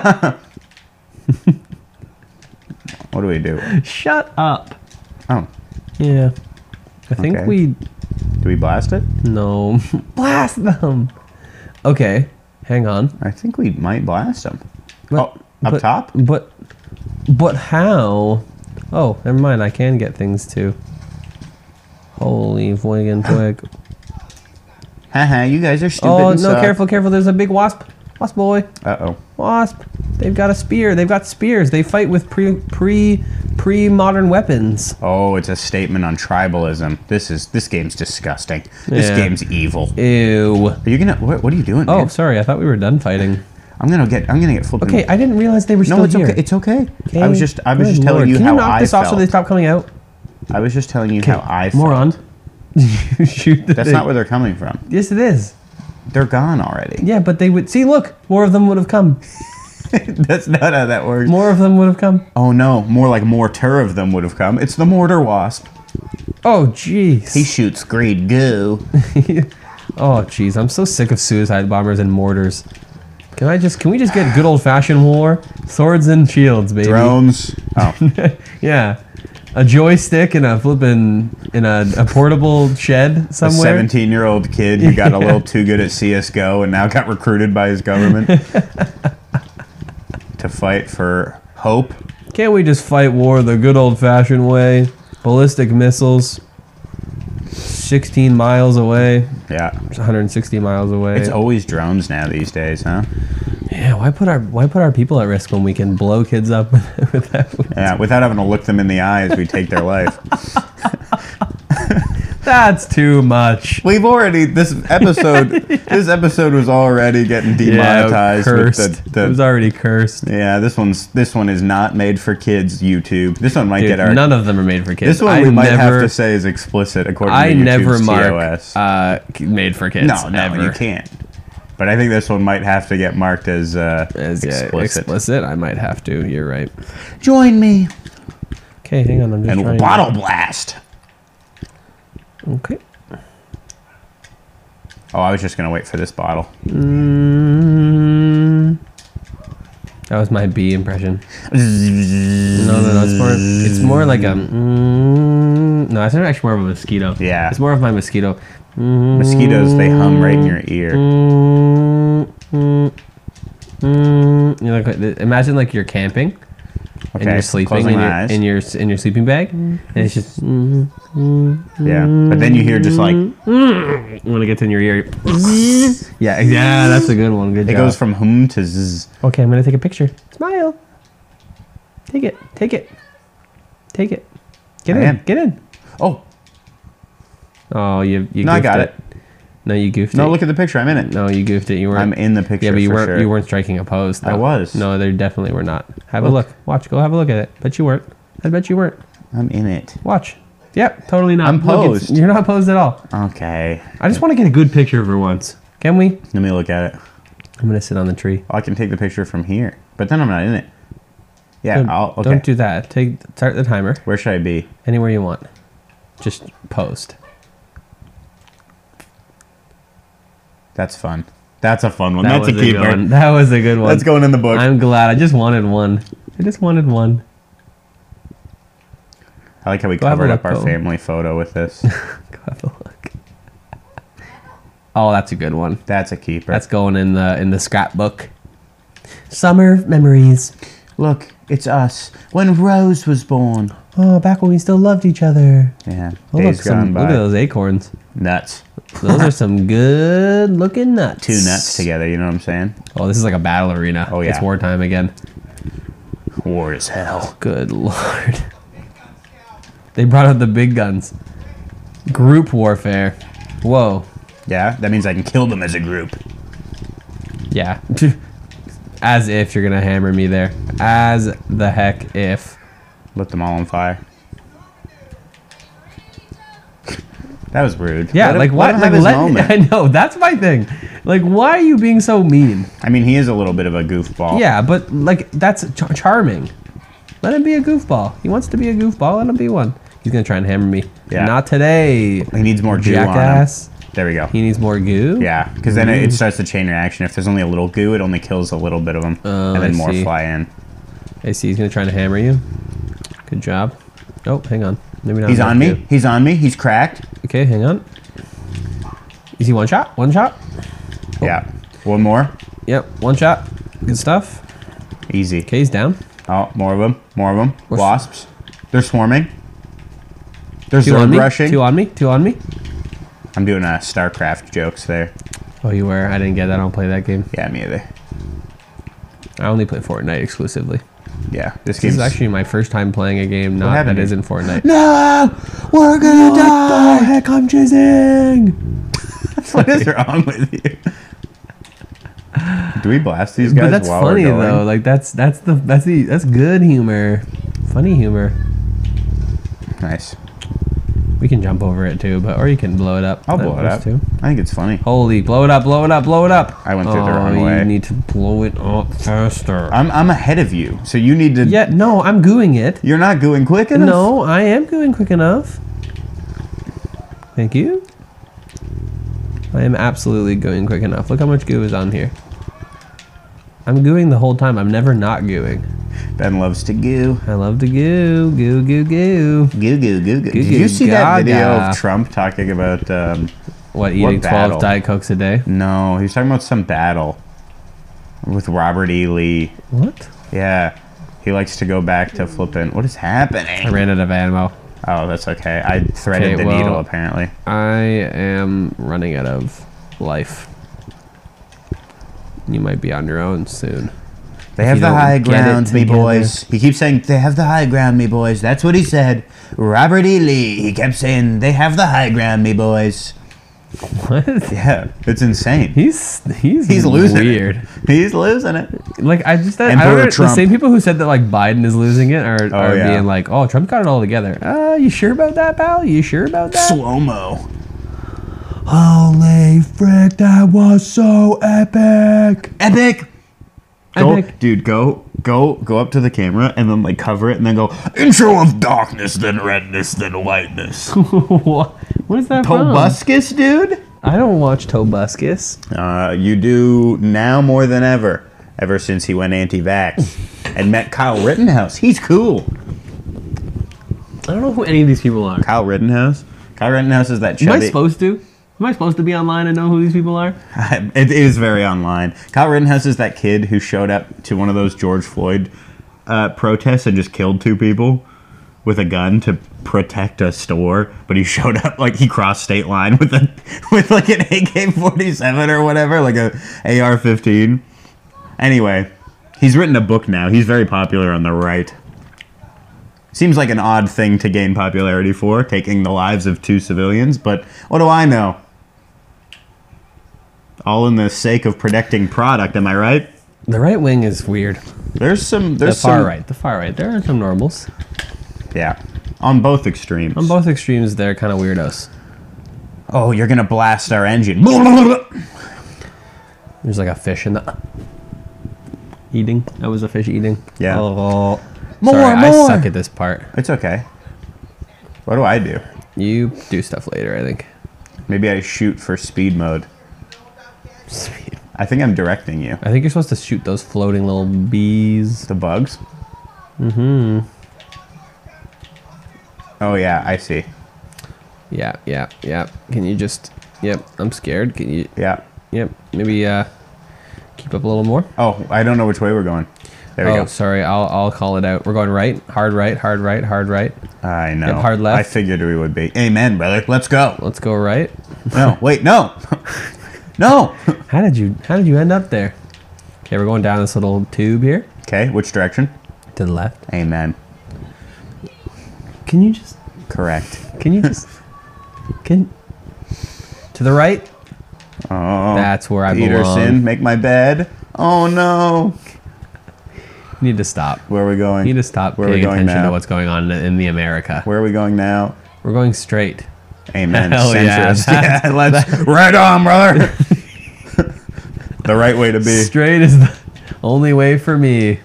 What do we do? Shut up. Oh, Yeah. I think Okay. we do we blast it? no blast them. Okay, hang on. I think we might blast them. But- Oh, up but- top? But how? Oh, never mind. I can get things too. Holy voigan twig. Haha, you guys are stupid. Oh and no! suck. Careful! There's a big wasp. Wasp boy. Uh-oh. Wasp. They've got a spear. They've got spears. They fight with pre modern weapons. Oh, it's a statement on tribalism. This game's disgusting. This Yeah. game's evil. Ew. Are you gonna? What are you doing? Oh, man? sorry. I thought we were done fighting. I'm gonna get flipping. Okay, I didn't realize they were No, still it's here. okay. It's okay. Okay, I was just good telling Lord. you Can how you knock I this off so felt. they stop coming out? I was just telling you how I felt. Moron. Shoot the That's thing. not where they're coming from. Yes, it is. They're gone already. Yeah, but they would see. Look, more of them would have come. That's not how that works. More of them would have come. Oh no, more like mortar of them would have come. It's the mortar wasp. Oh, jeez. He shoots green goo. Oh, jeez. I'm so sick of suicide bombers and mortars. Can we just get good old fashioned war? Swords and shields, baby. Drones. Oh, Yeah. A joystick and a a portable shed a somewhere. 17-year-old kid who got a little too good at CS:GO and now got recruited by his government to fight for hope. Can't we just fight war the good old fashioned way? Ballistic missiles. 16 miles away. Yeah. 160 miles away. It's always drones now these days, huh? Yeah, why put our people at risk when we can blow kids up with that? Yeah, without having to look them in the eye as we take their life. That's too much. We've already this episode was already getting demonetized cursed. with the It was already cursed. yeah, this one is not made for kids, YouTube. This one might Dude, get our none of them are made for kids. this one we might have to say is explicit according I to YouTube's never TOS. mark made for kids. no, ever. you can't. But I think this one might have to get marked as explicit. I might have to. You're right. Join me Okay, hang on. I'm just and trying. bottle blast. Okay. Oh, I was just gonna wait for this bottle. That was my bee impression. No. It's more like a. No, it's actually more of a mosquito. Yeah. It's more of my mosquito. Mosquitoes, they hum right in your ear. Imagine like you're camping. And Okay, you're sleeping closing in my your, eyes. in your sleeping bag, and it's just Yeah, but then you hear just like when it gets in your ear. Yeah, that's a good one. Good it job. goes from hum to zzz. Okay, I'm gonna take a picture. Smile. Take it. Take it. Take it. Get I in. am. Get in. Oh Oh, you. no, I goofed got it. No, you goofed it. No, look at the picture. I'm in it. No, you goofed it. You weren't. I'm in the picture. Yeah, but you for weren't. Sure. You weren't striking a pose. Though. I was. No, they definitely were not. Have a Look. look. Watch. Go have a look at it. Bet you weren't. I bet you weren't. I'm in it. Watch. Yep, totally not. I'm Look, it's- posed. you're not posed at all. Okay. I just want to get a good picture of her once. Can we? Let me look at it. I'm gonna sit on the tree. Oh, I can take the picture from here, but then I'm not in it. Yeah, Don't, I'll. Okay. don't do that. Start the timer. Where should I be? Anywhere you want. Just post. That's fun. That's a fun one. That That's a was good keeper. one. That was a good one. That's going in the book. I'm glad. I just wanted one. I just wanted one. I like how we Go have a covered up look, our Cole. family photo with this. Go have a look. Oh, that's a good one. That's a keeper. That's going in the scrapbook. Summer memories. Look, it's us when Rose was born. Oh, back when we still loved each other. Yeah, Oh, days look, gone by. look at those acorns. Nuts. Those are some good looking nuts. 2 nuts together. You know what I'm saying? Oh, this is like a battle arena. Oh, yeah. It's wartime again. War is hell. Good lord. They brought out the big guns. Group warfare. Whoa. Yeah, that means I can kill them as a group. Yeah. As if you're gonna hammer me there. As the heck if. Lit them all on fire. That was rude. Yeah, Let him- like let what? him Like have his let moment. I know, that's my thing. Like, why are you being so mean? I mean, he is a little bit of a goofball. Yeah, but like that's charming. Let him be a goofball. He wants to be a goofball. Let him be one. He's gonna try and hammer me. Yeah. Not today. He needs more goo Jackass. on him. There we go. He needs more goo. Yeah, because then it starts the chain reaction. If there's only a little goo, it only kills a little bit of them, and then I more see. fly in. I see. He's gonna try to hammer you. Good job. Oh, hang on. Maybe not. He's enough on me. goo. He's on me. He's cracked. Okay, hang on. Is he one shot? One shot? Yeah. One more. Yep, one shot. Good stuff. Easy. Okay, he's down. Oh, more of them. More of them. We're- Wasps. They're swarming. They're Two on zerg me. rushing. Two on me. Two on me. I'm doing StarCraft jokes there. Oh, you were. I didn't get that. I don't play that game. Yeah, me either. I only play Fortnite exclusively. Yeah, this This game's is actually my first time playing a game not happened that here? isn't Fortnite. No, we're gonna What die. the heck? I'm jizzing. What is wrong with you? Do we blast these guys? But that's while funny we're going? though. Like that's good humor. Funny humor. Nice. We can jump over it too, but or you can blow it up. I'll That blow it works up. too. I think it's funny. Holy, blow it up, blow it up, blow it up. I went through the wrong You way. need to blow it up faster. I'm ahead of you, so you need to. Yeah, no, I'm gooing it. You're not going quick enough. No, I am gooing quick enough. Thank you. I am absolutely gooing quick enough. Look how much goo is on here. I'm gooing the whole time. I'm never not gooing. Ben loves to goo. I love to goo, goo, goo, goo. Goo, goo, goo, goo. Did goo, you see that video gaga. of Trump talking about? What, eating 12 battle? Diet Cokes a day? No, he was talking about some battle with Robert E. Lee. What? Yeah, he likes to go back to flipping. What is happening? I ran out of ammo. Oh, that's okay. I threaded Okay, the well- needle apparently. I am running out of life. You might be on your own soon. They If have you the don't high get it ground, me together. boys. He keeps saying, they have the high ground, me boys. That's what he said. Robert E. Lee. He kept saying, they have the high ground, me boys. What? Yeah, it's insane. He's losing weird. it. He's losing it. Like I just I Emperor don't know, Trump. the same people who said that like Biden is losing it are yeah. being like, oh, Trump got it all together. You sure about that, pal? You sure about that? Slow-mo. Holy frick, that was so epic. Epic. Epic. Dude, go up to the camera and then like cover it and then go, intro of darkness, then redness, then whiteness. What is that from? Tobuscus, dude? I don't watch Tobuscus. You do now more than ever since he went anti-vax and met Kyle Rittenhouse. He's cool. I don't know who any of these people are. Kyle Rittenhouse? Kyle Rittenhouse is that Am I chubby... supposed to? Am I supposed to be online and know who these people are? It is very online. Kyle Rittenhouse is that kid who showed up to one of those George Floyd protests and just killed 2 people with a gun to protect a store, but he showed up like he crossed state line with like an AK-47 or whatever, like a AR-15. Anyway, he's written a book now. He's very popular on the right. Seems like an odd thing to gain popularity for, taking the lives of 2 civilians, but what do I know? All in the sake of protecting product, am I right? The right wing is weird. There's some. The far right. There are some normals. Yeah, on both extremes. On both extremes, they're kind of weirdos. Oh, you're gonna blast our engine. There's like a fish in the eating. That was a fish eating. Yeah. Oh, More, sorry, I more. suck at this part. It's okay. What do I do? You do stuff later, I think. Maybe I shoot for speed mode. Sweet. I think I'm directing you. I think you're supposed to shoot those floating little bees. The bugs. Oh yeah, I see. Yeah, yeah, yeah. Can you just... Yep, I'm scared. Can you... Yeah. Yep, maybe keep up a little more. Oh, I don't know which way we're going. There we Oh, go. sorry. I'll call it out. We're going right. Hard right, hard right, hard right. I know. Yep, hard left. I figured we would be. Amen, brother. Let's go. Let's go right. No, wait, no. No. How did you end up there? Okay, we're going down this little tube here. Okay, which direction? To the left. Amen. Can you just... Correct. Can you just... Can... To the right? Oh. That's where I Peterson, belong. make my bed. Oh no. You need to stop. Where are we going? You need to stop Where are we paying going attention now? to what's going on in the America. Where are we going now? We're going straight. Amen. Hell yeah, Centrist. that's- Yeah, let's right on, brother. The right way to be. Straight is the only way for me.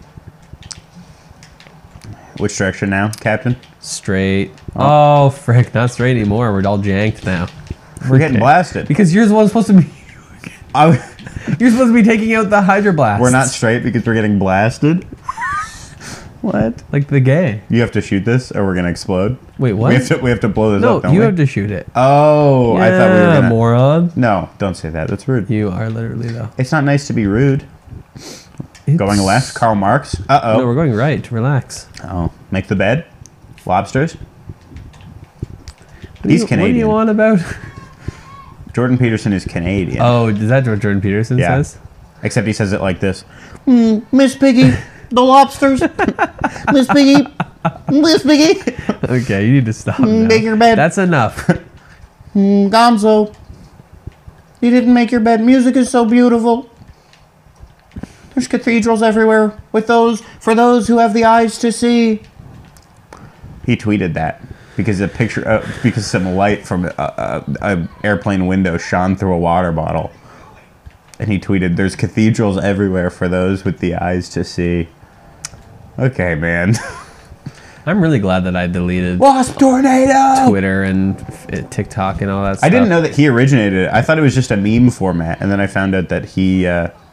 Which direction now, Captain? Straight. Oh, frick. Not straight anymore. We're all janked now. We're getting Okay. blasted. Because yours was supposed to be... I- You're supposed to be taking out the hydroblast. we're not straight because we're getting blasted. What? Like the gay. You have to shoot this, or we're gonna explode. Wait, what? We have to blow this No, up. Don't you we? have to shoot it. Oh, I thought we were gonna. moron. No, don't say that. That's rude. You are literally, though. It's not nice to be rude. Going It's- left, Karl Marx. No, Uh we're going right. Relax. oh. Make the bed. Lobsters. What do He's you- Canadian. What do you want about... Jordan Peterson is Canadian. Oh, is that what Jordan Peterson Yeah. says? Except he says it like this. Miss Piggy, the lobsters. Miss Piggy, Miss Piggy, Okay, you need to stop now. make your bed. That's enough. Gonzo. You didn't make your bed. Music is so beautiful. There's cathedrals everywhere with those for those who have the eyes to see. He tweeted that because a picture, because some light from a airplane window shone through a water bottle, and he tweeted, "There's cathedrals everywhere for those with the eyes to see." Okay, man. I'm really glad that I deleted Wasp tornado. Twitter and TikTok and all that stuff. I didn't know that he originated it. I thought it was just a meme format, and then I found out that he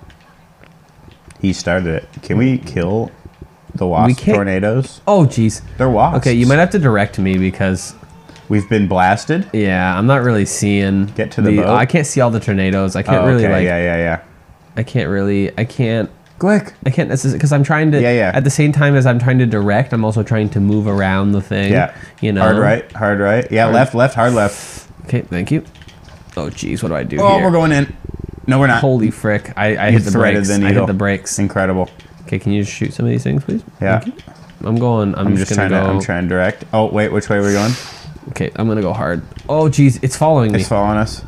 started it. Can we kill the wasp can't- tornadoes? Oh, jeez. They're wasps. Okay, you might have to direct me because, We've been blasted. yeah, I'm not really seeing... Get to the boat. I can't see all the tornadoes. I can't Oh, really, okay. like... Yeah. I can't Quick. necessarily... Because I'm trying to... Yeah. At the same time as I'm trying to direct, I'm also trying to move around the thing. Yeah. You know? Hard right. Yeah, left, hard left. Okay, thank you. Oh, jeez, what do I do Oh, here? we're going in. No, we're not. Holy frick. I You hit the threaded brakes. the I needle. hit the brakes. Incredible. Okay, can you just shoot some of these things, please? Yeah. Thank you. I'm just gonna trying to. go... I'm trying to direct. Oh wait, which way are we going? Okay, I'm gonna go hard. Oh, jeez, it's following me. It's following us.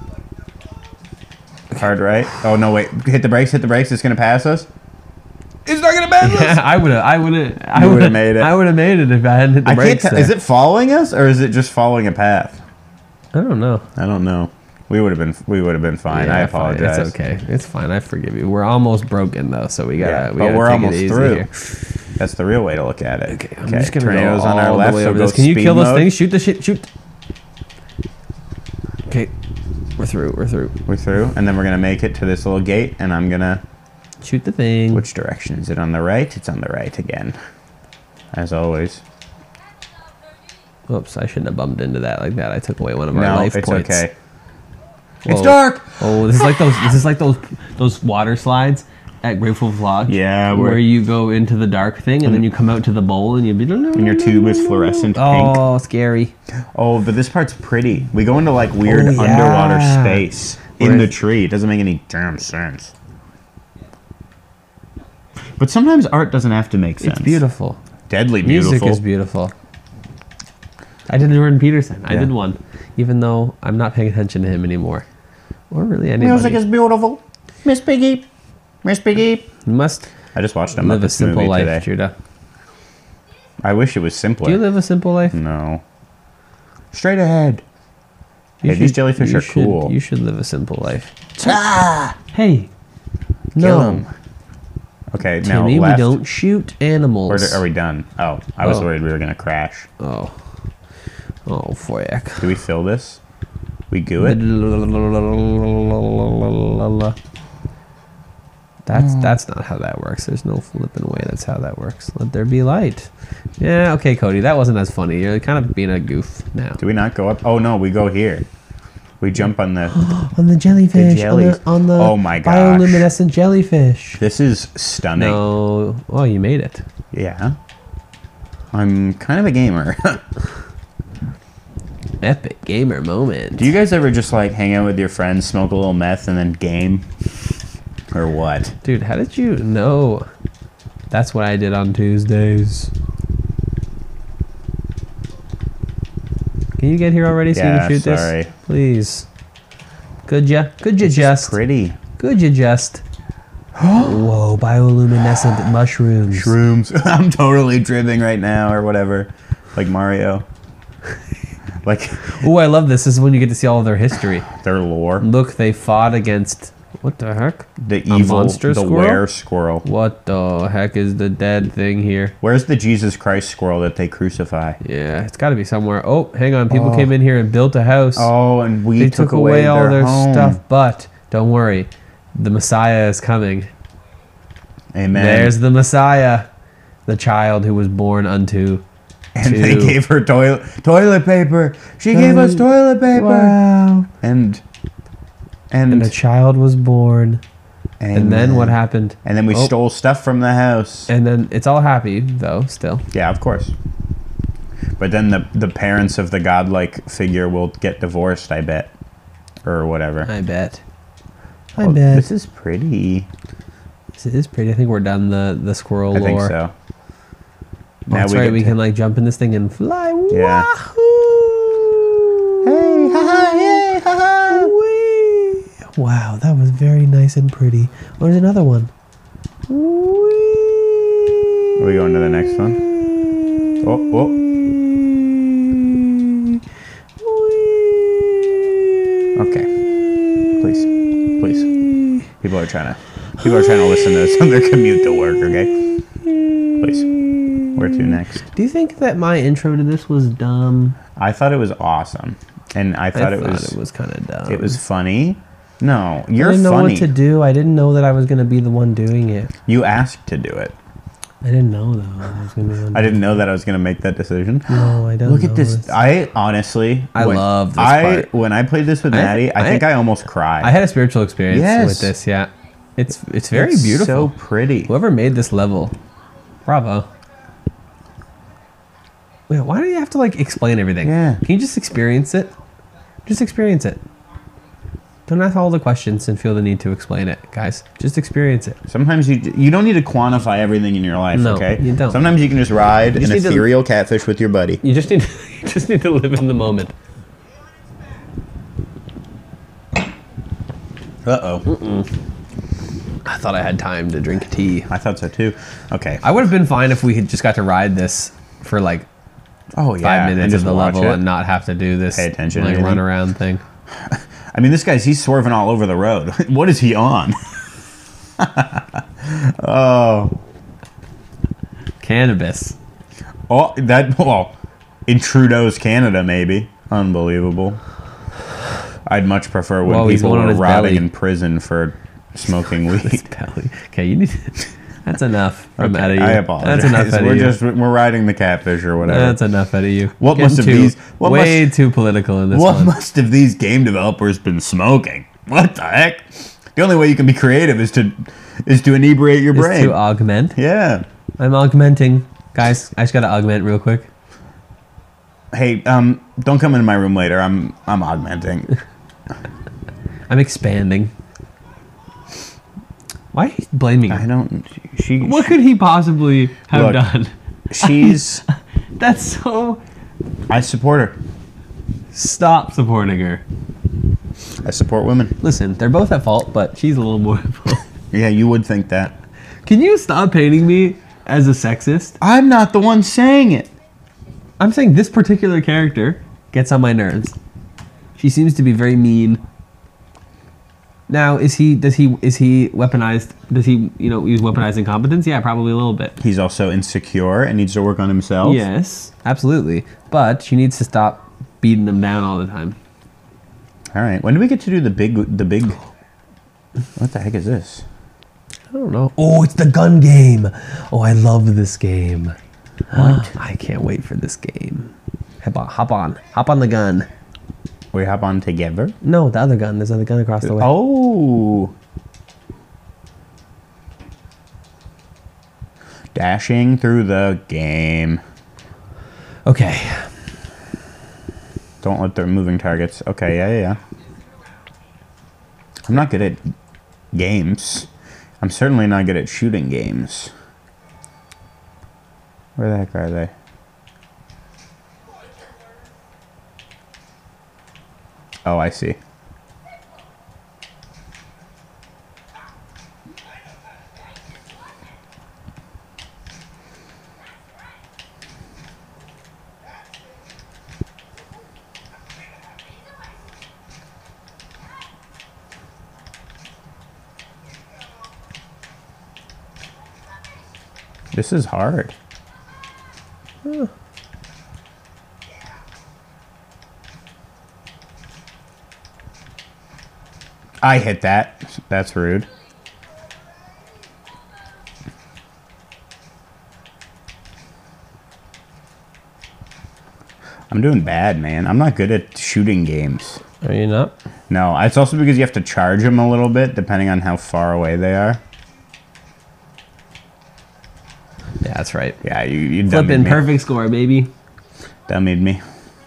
Hard right. Oh no, wait. Hit the brakes. It's gonna pass us. It's not gonna pass us. I would have made it. I would have made it if I hadn't hit the I can't brakes. tell. there. Is it following us or is it just following a path? I don't know. I don't know. We would have been fine. Yeah, I fine. apologize. It's okay. It's fine. I forgive you. We're almost broken though, so we gotta. Yeah, we but gotta we're take almost it easy through. Here. That's the real way to look at it. Okay, I'm just gonna Tornadoes go on our all left. the way So over go this. Can you speed kill those mode. things? Shoot the shit. Shoot. Okay, we're through. We're through. We're through, and then we're gonna make it to this little gate, and I'm gonna. Shoot the thing. Which direction is it? On the right? It's on the right again, as always. Oops, I shouldn't have bumped into that like that. I took away one of our No, life it's points. okay. Whoa. It's dark. Oh, this is like those. This is like those water slides at Grateful Vlog. Yeah, where where- you go into the dark thing and then you come out to the bowl and you be. And your tube is fluorescent pink. Oh, scary. Oh, but this part's pretty. We go into like weird Oh, yeah. underwater space in Whereas- the tree. It doesn't make any damn sense. But sometimes art doesn't have to make sense. It's beautiful. Deadly beautiful. Music is beautiful. I did Jordan Peterson. I Yeah. did one, even though I'm not paying attention to him anymore, or really anybody. Music is beautiful. Miss Piggy, Miss Piggy. You must I just watched a live a Muppets simple movie life, today. Judah. I wish it was simpler. Do you live a simple life? No. Straight ahead. You Hey, these jellyfish you are should- cool. You should live a simple life. Ah! Hey, Kill no, 'em. Okay, now Timmy, we left. don't shoot animals. Or are we done? Oh, I was Oh. worried we were gonna crash. Oh, frick. Do we fill this? We goo it? That's not how that works. There's no flipping way that's how that works. Let there be light. Yeah, okay, Cody, that wasn't as funny. You're kind of being a goof now. Do we not go up? Oh no, we go here. We jump on the On the jellyfish. jellies. On the Oh my gosh. bioluminescent jellyfish. This is stunning. No. Oh, you made it. Yeah. I'm kind of a gamer. Epic gamer moment. Do you guys ever just like hang out with your friends, smoke a little meth, and then game? Or what? Dude, how did you know? That's what I did on Tuesdays. Can you get here already so you Yeah, can shoot sorry. this? Please. Could ya? Could you just? Pretty. Could you just? Whoa, bioluminescent mushrooms. Shrooms. I'm totally dribbling right now or whatever. Like Mario. Like Oh, I love this. This is when you get to see all of their history. their lore. Look, they fought against... What the heck? The A evil, monster the squirrel? were squirrel. What the heck is the dead thing here? Where's the Jesus Christ squirrel that they crucify? Yeah, it's got to be somewhere. Oh, hang on. People came in here and built a house. Oh, and we They took away all their home. stuff, but don't worry. The Messiah is coming. Amen. There's the Messiah, the child who was born unto. and they gave her toilet paper. She gave us toilet paper. Wow. And And a child was born. And then what happened? And then we Oh. stole stuff from the house. And then it's all happy, though, still. Yeah, of course. But then the parents of the godlike figure will get divorced, I bet. Or whatever. I bet. I Oh, bet. This is pretty. This is pretty. I think we're done the squirrel I lore. think so. Oh, that's right. get We to- can like jump in this thing and fly. Yeah. Wahoo! Hey, haha, yay, haha. Whee! Wow, that was very nice and pretty. Oh, there's another one. Are we going to the next one? Oh. Okay. Please. People are trying to listen to this on their commute to work, okay? Please. Where to next? Do you think that my intro to this was dumb? I thought it was awesome. And I thought it was kind of dumb. it was funny. No, I you're didn't know funny. what to do. I didn't know that I was going to be the one doing it. You asked to do it. I didn't know though. I was going to be the one. I didn't know that I was going to make that decision. No, I don't. Look at know. this. I honestly, I when love this part. When I played this with Maddie, I think I almost cried. I had a spiritual experience Yes. with this. Yeah, it's very It's beautiful. So pretty. Whoever made this level, bravo. Wait, why do you have to like explain everything? Yeah. Can you just experience it? Just experience it. Don't ask all the questions and feel the need to explain it, guys. Just experience it. Sometimes you don't need to quantify everything in your life, No, okay? you don't. Sometimes you can just ride just an need to- ethereal catfish with your buddy. You just need to live in the moment. Uh-oh. I thought I had time to drink tea. I thought so too. Okay. I would have been fine if we had just got to ride this for like Oh, yeah. 5 and minutes of just the watch level it. and not have to do this Pay attention to like anything. run around thing. I mean, he's swerving all over the road. What is he on? Oh. Cannabis. Oh, in Trudeau's Canada, maybe. Unbelievable. I'd much prefer when Whoa, he's people going on were his rotting belly. in prison for smoking weed. Belly. Okay, you need. That's enough from out of you. I apologize. That's enough out of you. We're riding the catfish or whatever. That's enough out of you. What Getting must have too- these- what way too political in this What one. must have these game developers been smoking? What the heck? The only way you can be creative is to inebriate your Is brain. to augment. Yeah. I'm augmenting, guys. I just gotta augment real quick. Hey, don't come into my room later. I'm augmenting. I'm expanding. Why are you blaming I her? don't. She. What could he possibly have Look. done? She's. That's so. I support her. Stop supporting her. I support women. Listen, they're both at fault, but she's a little more at fault. Yeah, you would think that. Can you stop painting me as a sexist? I'm not the one saying it. I'm saying this particular character gets on my nerves. She seems to be very mean. Now, is he weaponized? Does he, use weaponized incompetence? Yeah, probably a little bit. He's also insecure and needs to work on himself. Yes, absolutely. But she needs to stop beating them down all the time. All right. When do we get to do the big? What the heck is this? I don't know. Oh, it's the gun game. Oh, I love this game. What? I can't wait for this game. Hop on the gun. We hop on together? No, the other gun. There's another gun across the way. Oh. Dashing through the game. Okay. Don't let the moving targets. Okay, yeah. I'm not good at games. I'm certainly not good at shooting games. Where the heck are they? Oh, I see. This is hard. I hit that. That's rude. I'm doing bad, man. I'm not good at shooting games. Are you not? No, it's also because you have to charge them a little bit depending on how far away they are. Yeah, that's right. Yeah, you dummied Flipping me. perfect score, baby. Dummied me.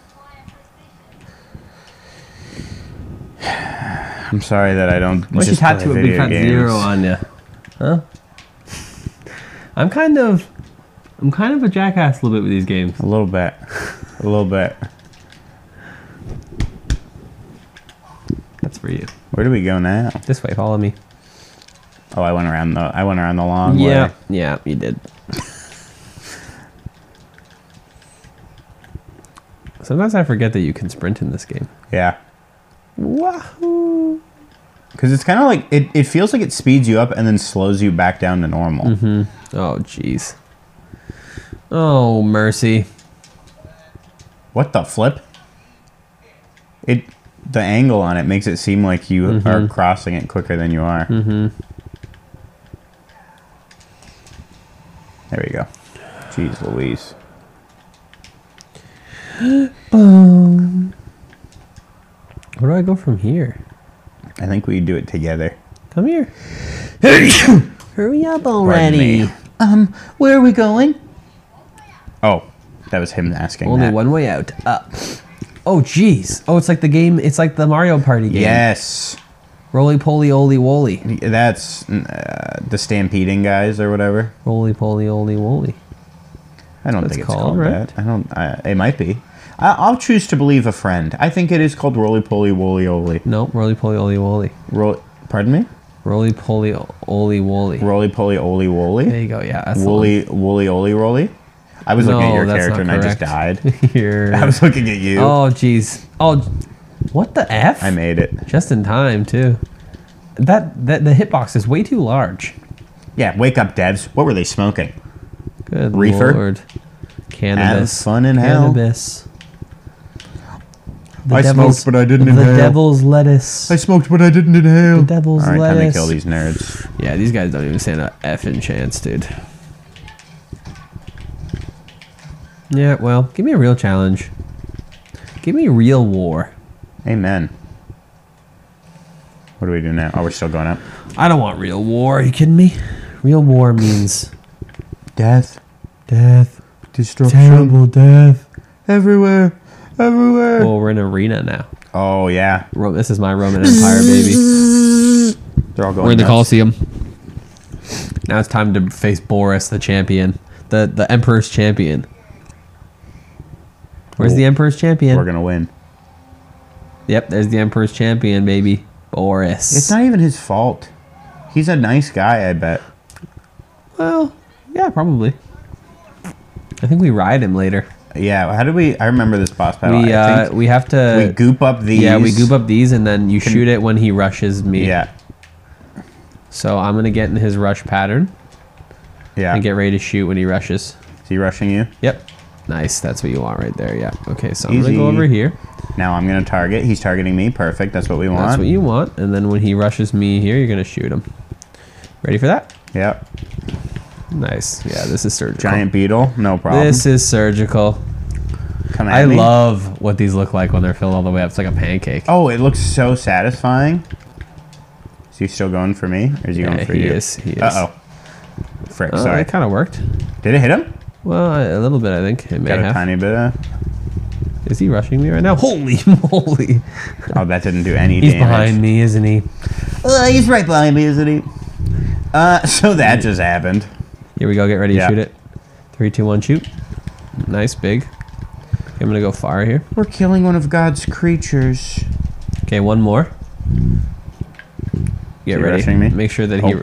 I'm sorry that I don't Why don't you just play tattoo a big video fat games. 0 on you? Huh? I'm kind of a jackass a little bit with these games. A little bit. A little bit. That's for you. Where do we go now? This way, follow me. Oh, I went around the long way. Yeah, you did. Sometimes I forget that you can sprint in this game. Yeah. Wahoo! Because it's kind of like, it feels like it speeds you up and then slows you back down to normal. Oh, jeez. Oh, mercy. What the flip? The angle on it makes it seem like you are crossing it quicker than you are. There we go. Jeez Louise. Boom. Where do I go from here? I think we do it together. Come here. Hurry up already. Pardon me. Where are we going? Oh, that was him asking Only that. one way out. Up. Oh, jeez. Oh, it's like the game. It's like the Mario Party game. Yes. Roly poly oly woly. That's the stampeding guys or whatever. Roly poly oly woly. I don't That's think it's called, called right? that. I don't. it might be. I'll choose to believe a friend. I think it is called Roly Poly Woly Oly. Nope. Roly poly oly woly. Pardon me? Roly poly oly woly. Roly Poly Oly Woly. There you go. Yeah. That's the Woolly Woolly Oly Roly. I was looking at No, your that's character not and I just correct. died. Here. I was looking at you. Oh, jeez. Oh, what the F? I made it. Just in time, too. That the hitbox is way too large. Yeah, wake up, devs. What were they smoking? Good Reefer? Lord. Cannabis. Have fun in hell. Cannabis. I smoked, but I didn't inhale. The devil's lettuce. I smoked, but I didn't inhale. The devil's All right, time to lettuce. kill these nerds. Yeah, these guys don't even stand a effing chance, dude. Yeah, well, give me a real challenge. Give me real war. Amen. What do we do now? Oh, we're still going up. I don't want real war. Are you kidding me? Real war means Death. death. Destruction. Terrible death. Everywhere. Everywhere. Well, we're in an arena now. Oh, yeah. This is my Roman Empire, baby. They're all going We're in the nuts. Colosseum. Now it's time to face Boris, the champion. The Emperor's champion. Where's the Emperor's champion? We're going to win. Yep, there's the Emperor's champion, baby. Boris. It's not even his fault. He's a nice guy, I bet. Well, yeah, probably. I think we ride him later. Yeah, how did we... I remember this boss battle. I think We have to... we goop up these. Yeah, we goop up these, and then you shoot it when he rushes me. Yeah. So I'm going to get in his rush pattern Yeah. and get ready to shoot when he rushes. Is he rushing you? Yep. Nice. That's what you want right there. Yeah. Okay, so I'm going to Easy. go over here. Now I'm going to target. He's targeting me. Perfect. That's what we want. That's what you want. And then when he rushes me here, you're going to shoot him. Ready for that? Yep. Nice. Yeah, this is surgical. Giant beetle, no problem. This is surgical. Come at I me. love what these look like when they're filled all the way up. It's like a pancake. Oh, it looks so satisfying. Is he still going for me, or is he going for he you? is. He is. Uh-oh. Frick, sorry. It kind of worked. Did it hit him? Well, a little bit, I think. It may Got a have. tiny bit of... Is he rushing me right now? Holy moly. Oh, that didn't do any He's damage. behind me, isn't he? He's right behind me, isn't he? So that just happened. Here we go. Get ready to Yeah. shoot it. 3, 2, 1, shoot. Nice, big. I'm going to go far here. We're killing one of God's creatures. Okay, one more. Get he ready. rushing me? Make sure that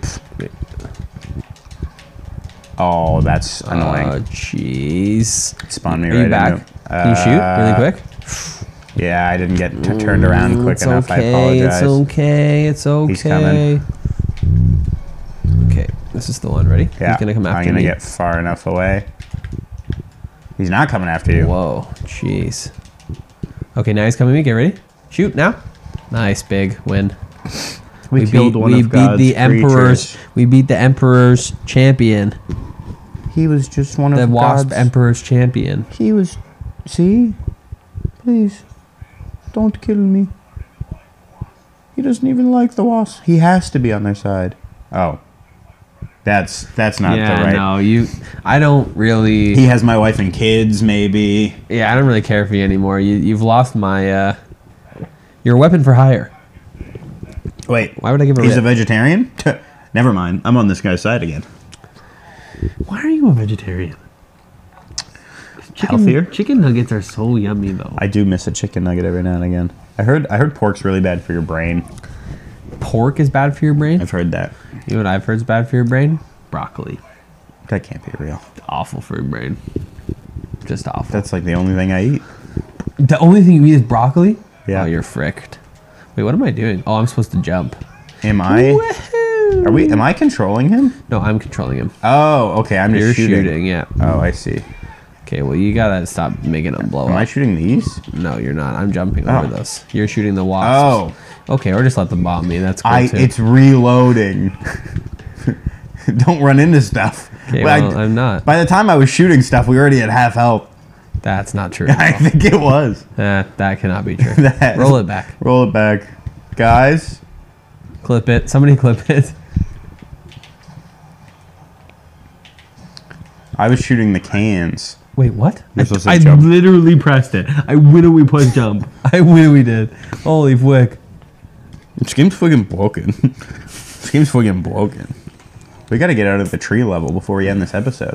Oh, that's annoying. Jeez. Spawn me Are you right back? into... Can you shoot really quick? Yeah, I didn't get turned around quick It's enough. okay, I apologize. It's okay. It's okay. He's coming. Okay, this is the one. Ready? Yeah, He's gonna come after I'm gonna me. get far enough away. He's not coming after you. Whoa, jeez. Okay, now he's coming at me. Get ready. Shoot now. Nice, big win. We killed one we of beat God's the emperor's. creatures. We beat the emperor's champion. He was just one The of wasp God's... emperor's champion. He was... See? Please. Don't kill me. He doesn't even like the wasp. He has to be on their side. Oh. That's not the right... no, I don't really. He has my wife and kids, maybe. Yeah, I don't really care for you anymore. You've lost my. You're a weapon for hire. Wait. Why would I give a He's a rip? vegetarian? Never mind. I'm on this guy's side again. Why are you a vegetarian? Healthier? Chicken nuggets are so yummy though. I do miss a chicken nugget every now and again. I heard pork's really bad for your brain. Pork is bad for your brain. I've heard that. You know what I've heard is bad for your brain? Broccoli. That can't be real. It's awful for your brain. Just awful. That's like the only thing I eat. The only thing you eat is broccoli? Yeah. Oh, you're fricked. Wait, what am I doing? Oh, I'm supposed to jump. Am I? Am I controlling him? No, I'm controlling him. Oh, okay. I'm just You're shooting. shooting, yeah. Oh, I see. Okay, well, you gotta stop making them blow Am I up. shooting these? No, you're not. I'm jumping Oh. over those. You're shooting the wasps. Oh, Okay, or just let them bomb me. That's cool too. it's reloading. Don't run into stuff. Okay, But well, I'm not. by the time I was shooting stuff, we already had half health. That's not true. I think it was. That cannot be true. That- Roll it back. Roll it back. Guys, Clip it. Somebody clip it. I was shooting the cans. Wait, what? You're supposed to I jump. literally pressed it. I winnowly pushed jump. I winnowly did. Holy flick. This game's fucking broken. This game's fucking broken. We gotta get out of the tree level before we end this episode.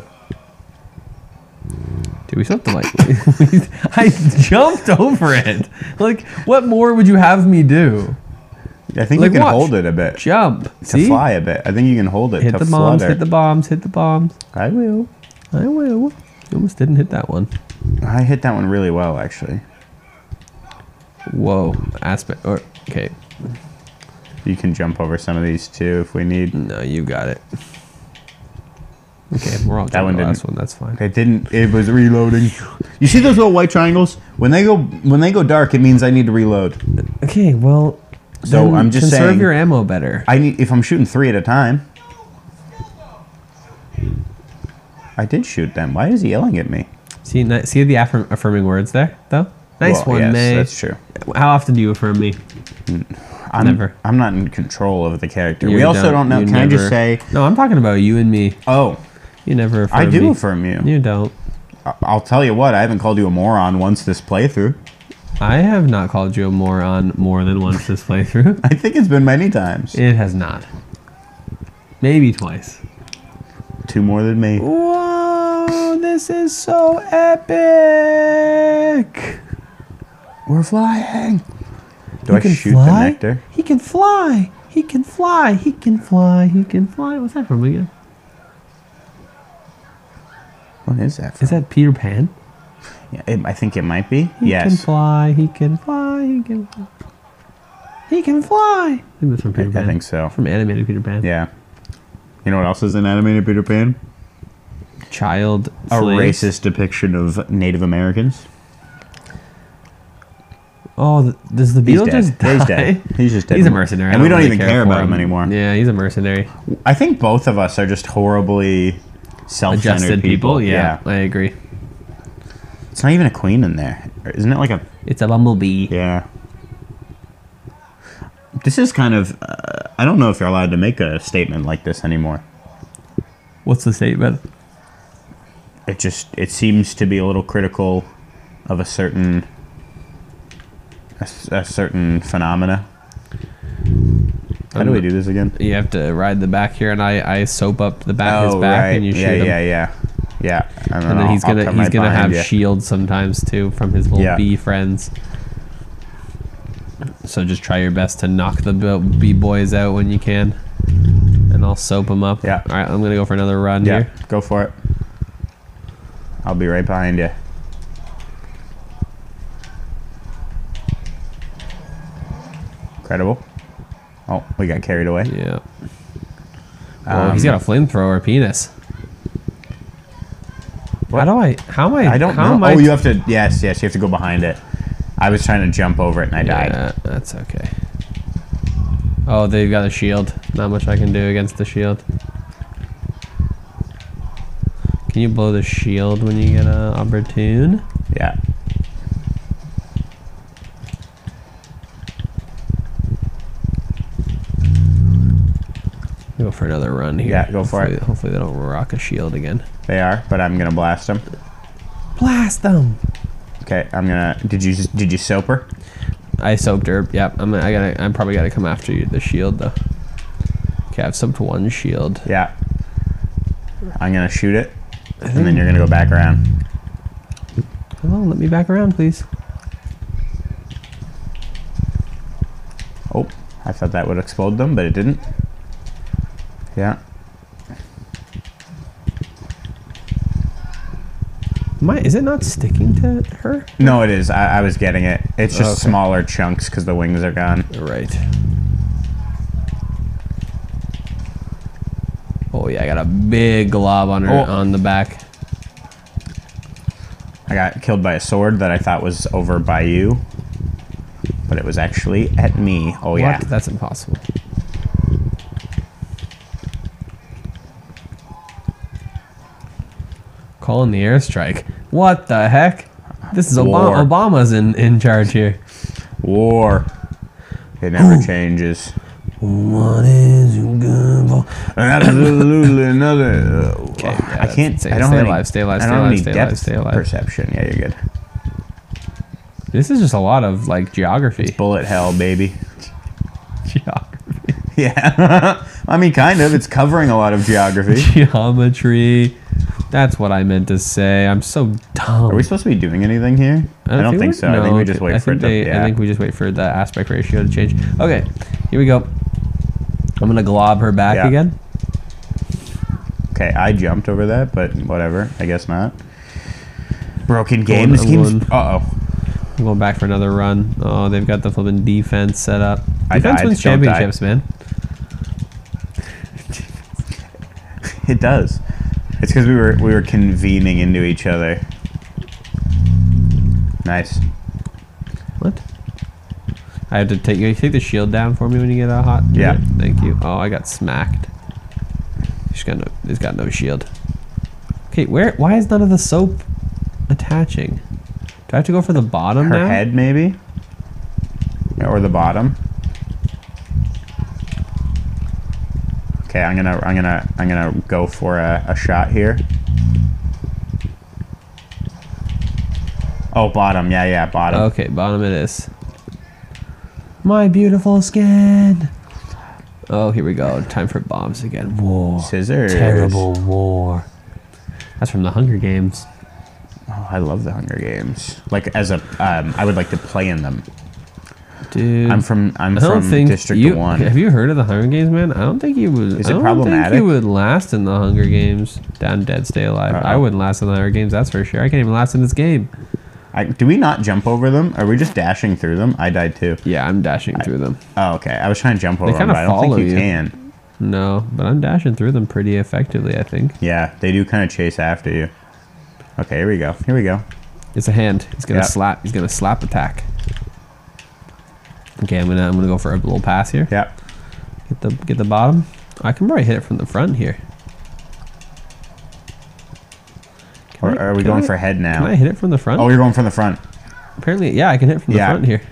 Dude, we still have to like... I jumped over it. Like, what more would you have me do? I think Like, you can watch. hold it a bit. Jump. To See? fly a bit. I think you can hold it Hit to the bombs, flutter. hit the bombs, hit the bombs. I will. I will. You almost didn't hit that one. I hit that one really well, actually. Whoa. Aspect. Or, okay. You can jump over some of these too if we need. No, you got it. Okay, we're all That one jumping the last didn't. one. That's fine. It didn't. It was reloading. You see those little white triangles? When they go dark, it means I need to reload. Okay, well... So then I'm just conserve saying. your ammo better. I need if I'm shooting 3 at a time. I did shoot them. Why is he yelling at me? See the affirming words there, though? Nice Well, one, yes, May. that's true. How often do you affirm me? Never. I'm not in control of the character. You We also don't know. you Can I just never- say? No, I'm talking about you and me. Oh, You never affirm I do me. affirm you. You don't. I'll tell you what. I haven't called you a moron once this playthrough. I have not called you a moron more than once this playthrough. I think it's been many times. It has not. Maybe twice. 2 more than me. Whoa, this is so epic. We're flying. Do He I can shoot fly? the nectar? He can fly. He can fly. He can fly. He can fly. What's that from again? What is that? From? Is that Peter Pan? Yeah, I think it might be. He can Yes. fly. He can fly. He can fly. He can fly. I think that's from Peter Pan. I think so. From animated Peter Pan. Yeah. You know what else is in animated Peter Pan? Child A slaves. racist depiction of Native Americans. Oh, does the He's beetle dead. just die? He's dead. He's just dead. He's a mercenary. And we don't really even care for about him anymore. Yeah, he's a mercenary. I think both of us are just horribly self-centered Adjusted people. Yeah, yeah. I agree. It's not even a queen in there. Isn't it like a... It's a bumblebee. Yeah. This is kind of... I don't know if you're allowed to make a statement like this anymore. What's the statement? It seems to be a little critical of a certain... A certain phenomena. How do we do this again? You have to ride the back here, and I soap up the back of his back, right. and you shoot yeah, him. Yeah. And then he's gonna have shields sometimes too from his little bee friends. So just try your best to knock the bee boys out when you can, and I'll soap them up. Yeah. All right, I'm gonna go for another run here. Go for it. I'll be right behind you. Incredible. Oh, we got carried away. Yeah. Oh, he's got a flamethrower penis. What? How am I? I don't know. Oh, you have to. Yes, you have to go behind it. I was trying to jump over it and I died. Yeah, that's okay. Oh, they've got a shield. Not much I can do against the shield. Can you blow the shield when you get an opportune? Yeah. Go for another run here. Yeah, go for it. Hopefully they don't rock a shield again. They are, but I'm gonna blast them. Blast them! Okay, I'm gonna. Did you soap her? I soaped her. Yep. I'm probably gotta come after you. The shield though. Okay, I've soaped one shield. Yeah. I'm gonna shoot it, and then you're gonna go back around. Hello, let me back around, please. Oh, I thought that would explode them, but it didn't. Yeah. Is it not sticking to her? No, it is. I was getting it. It's just Okay. smaller chunks because the wings are gone. Right. Oh yeah, I got a big glob on her on the back. I got killed by a sword that I thought was over by you, but it was actually at me. Oh yeah. What? That's impossible. Calling the airstrike. What the heck? This is War. Obama's in charge here. War. It never changes. What is good for? Absolutely nothing. Okay, yeah, I can't. stay I don't have any, alive, stay alive, I stay don't have alive, any stay alive, depth stay alive. perception. Yeah, you're good. This is just a lot of like geography. Bullet hell, baby. Geography. Yeah. I mean, kind of. It's covering a lot of geography. Geometry. That's what I meant to say. I'm so dumb. Are we supposed to be doing anything here? I don't think so. I think we just wait for it to. Yeah. I think we just wait for the aspect ratio to change. Okay, here we go. I'm gonna glob her back Yeah. again. Okay, I jumped over that, but whatever. I guess not. Broken Going- game. This game's. going- Uh-oh. I'm going back for another run. Oh, they've got the flipping defense set up. I Defense died. wins Don't die. championships, man. It does. It's because we were convening into each other. Nice. What? I have to take you. Take the shield down for me when you get a hot. Yeah. Thank you. Oh, I got smacked. He's got no shield. Okay, why is none of the soap attaching? Do I have to go for the bottom Her now? head, maybe? Or the bottom. Okay, I'm gonna go for a shot here. Oh, bottom. Yeah, bottom. Okay, bottom it is. My beautiful skin. Oh, here we go. Time for bombs again. War. Scissors. Terrible war. That's from the Hunger Games. Oh, I love the Hunger Games. Like I would like to play in them. Dude. I'm from I don't think District you, 1. Have you heard of the Hunger Games, man? I don't think you would. Is I it don't problematic? think you would last in the Hunger Games. Down, dead, stay alive. Uh-oh. I wouldn't last in the Hunger Games. That's for sure. I can't even last in this game. Do we not jump over them? Are we just dashing through them? I died too. Yeah, I'm dashing through them. Oh, okay. I was trying to jump over them, kinda but I don't follow think you you. can. No, but I'm dashing through them pretty effectively, I think. Yeah, they do kind of chase after you. Okay, here we go. Here we go. It's a hand. He's gonna Yep. slap. He's gonna slap attack. Okay, I'm gonna go for a little pass here. Yeah. Get the bottom. I can probably hit it from the front here. Or are we going for head now? Can I hit it from the front? Oh, you're going from the front. Apparently, yeah, I can hit from the front here.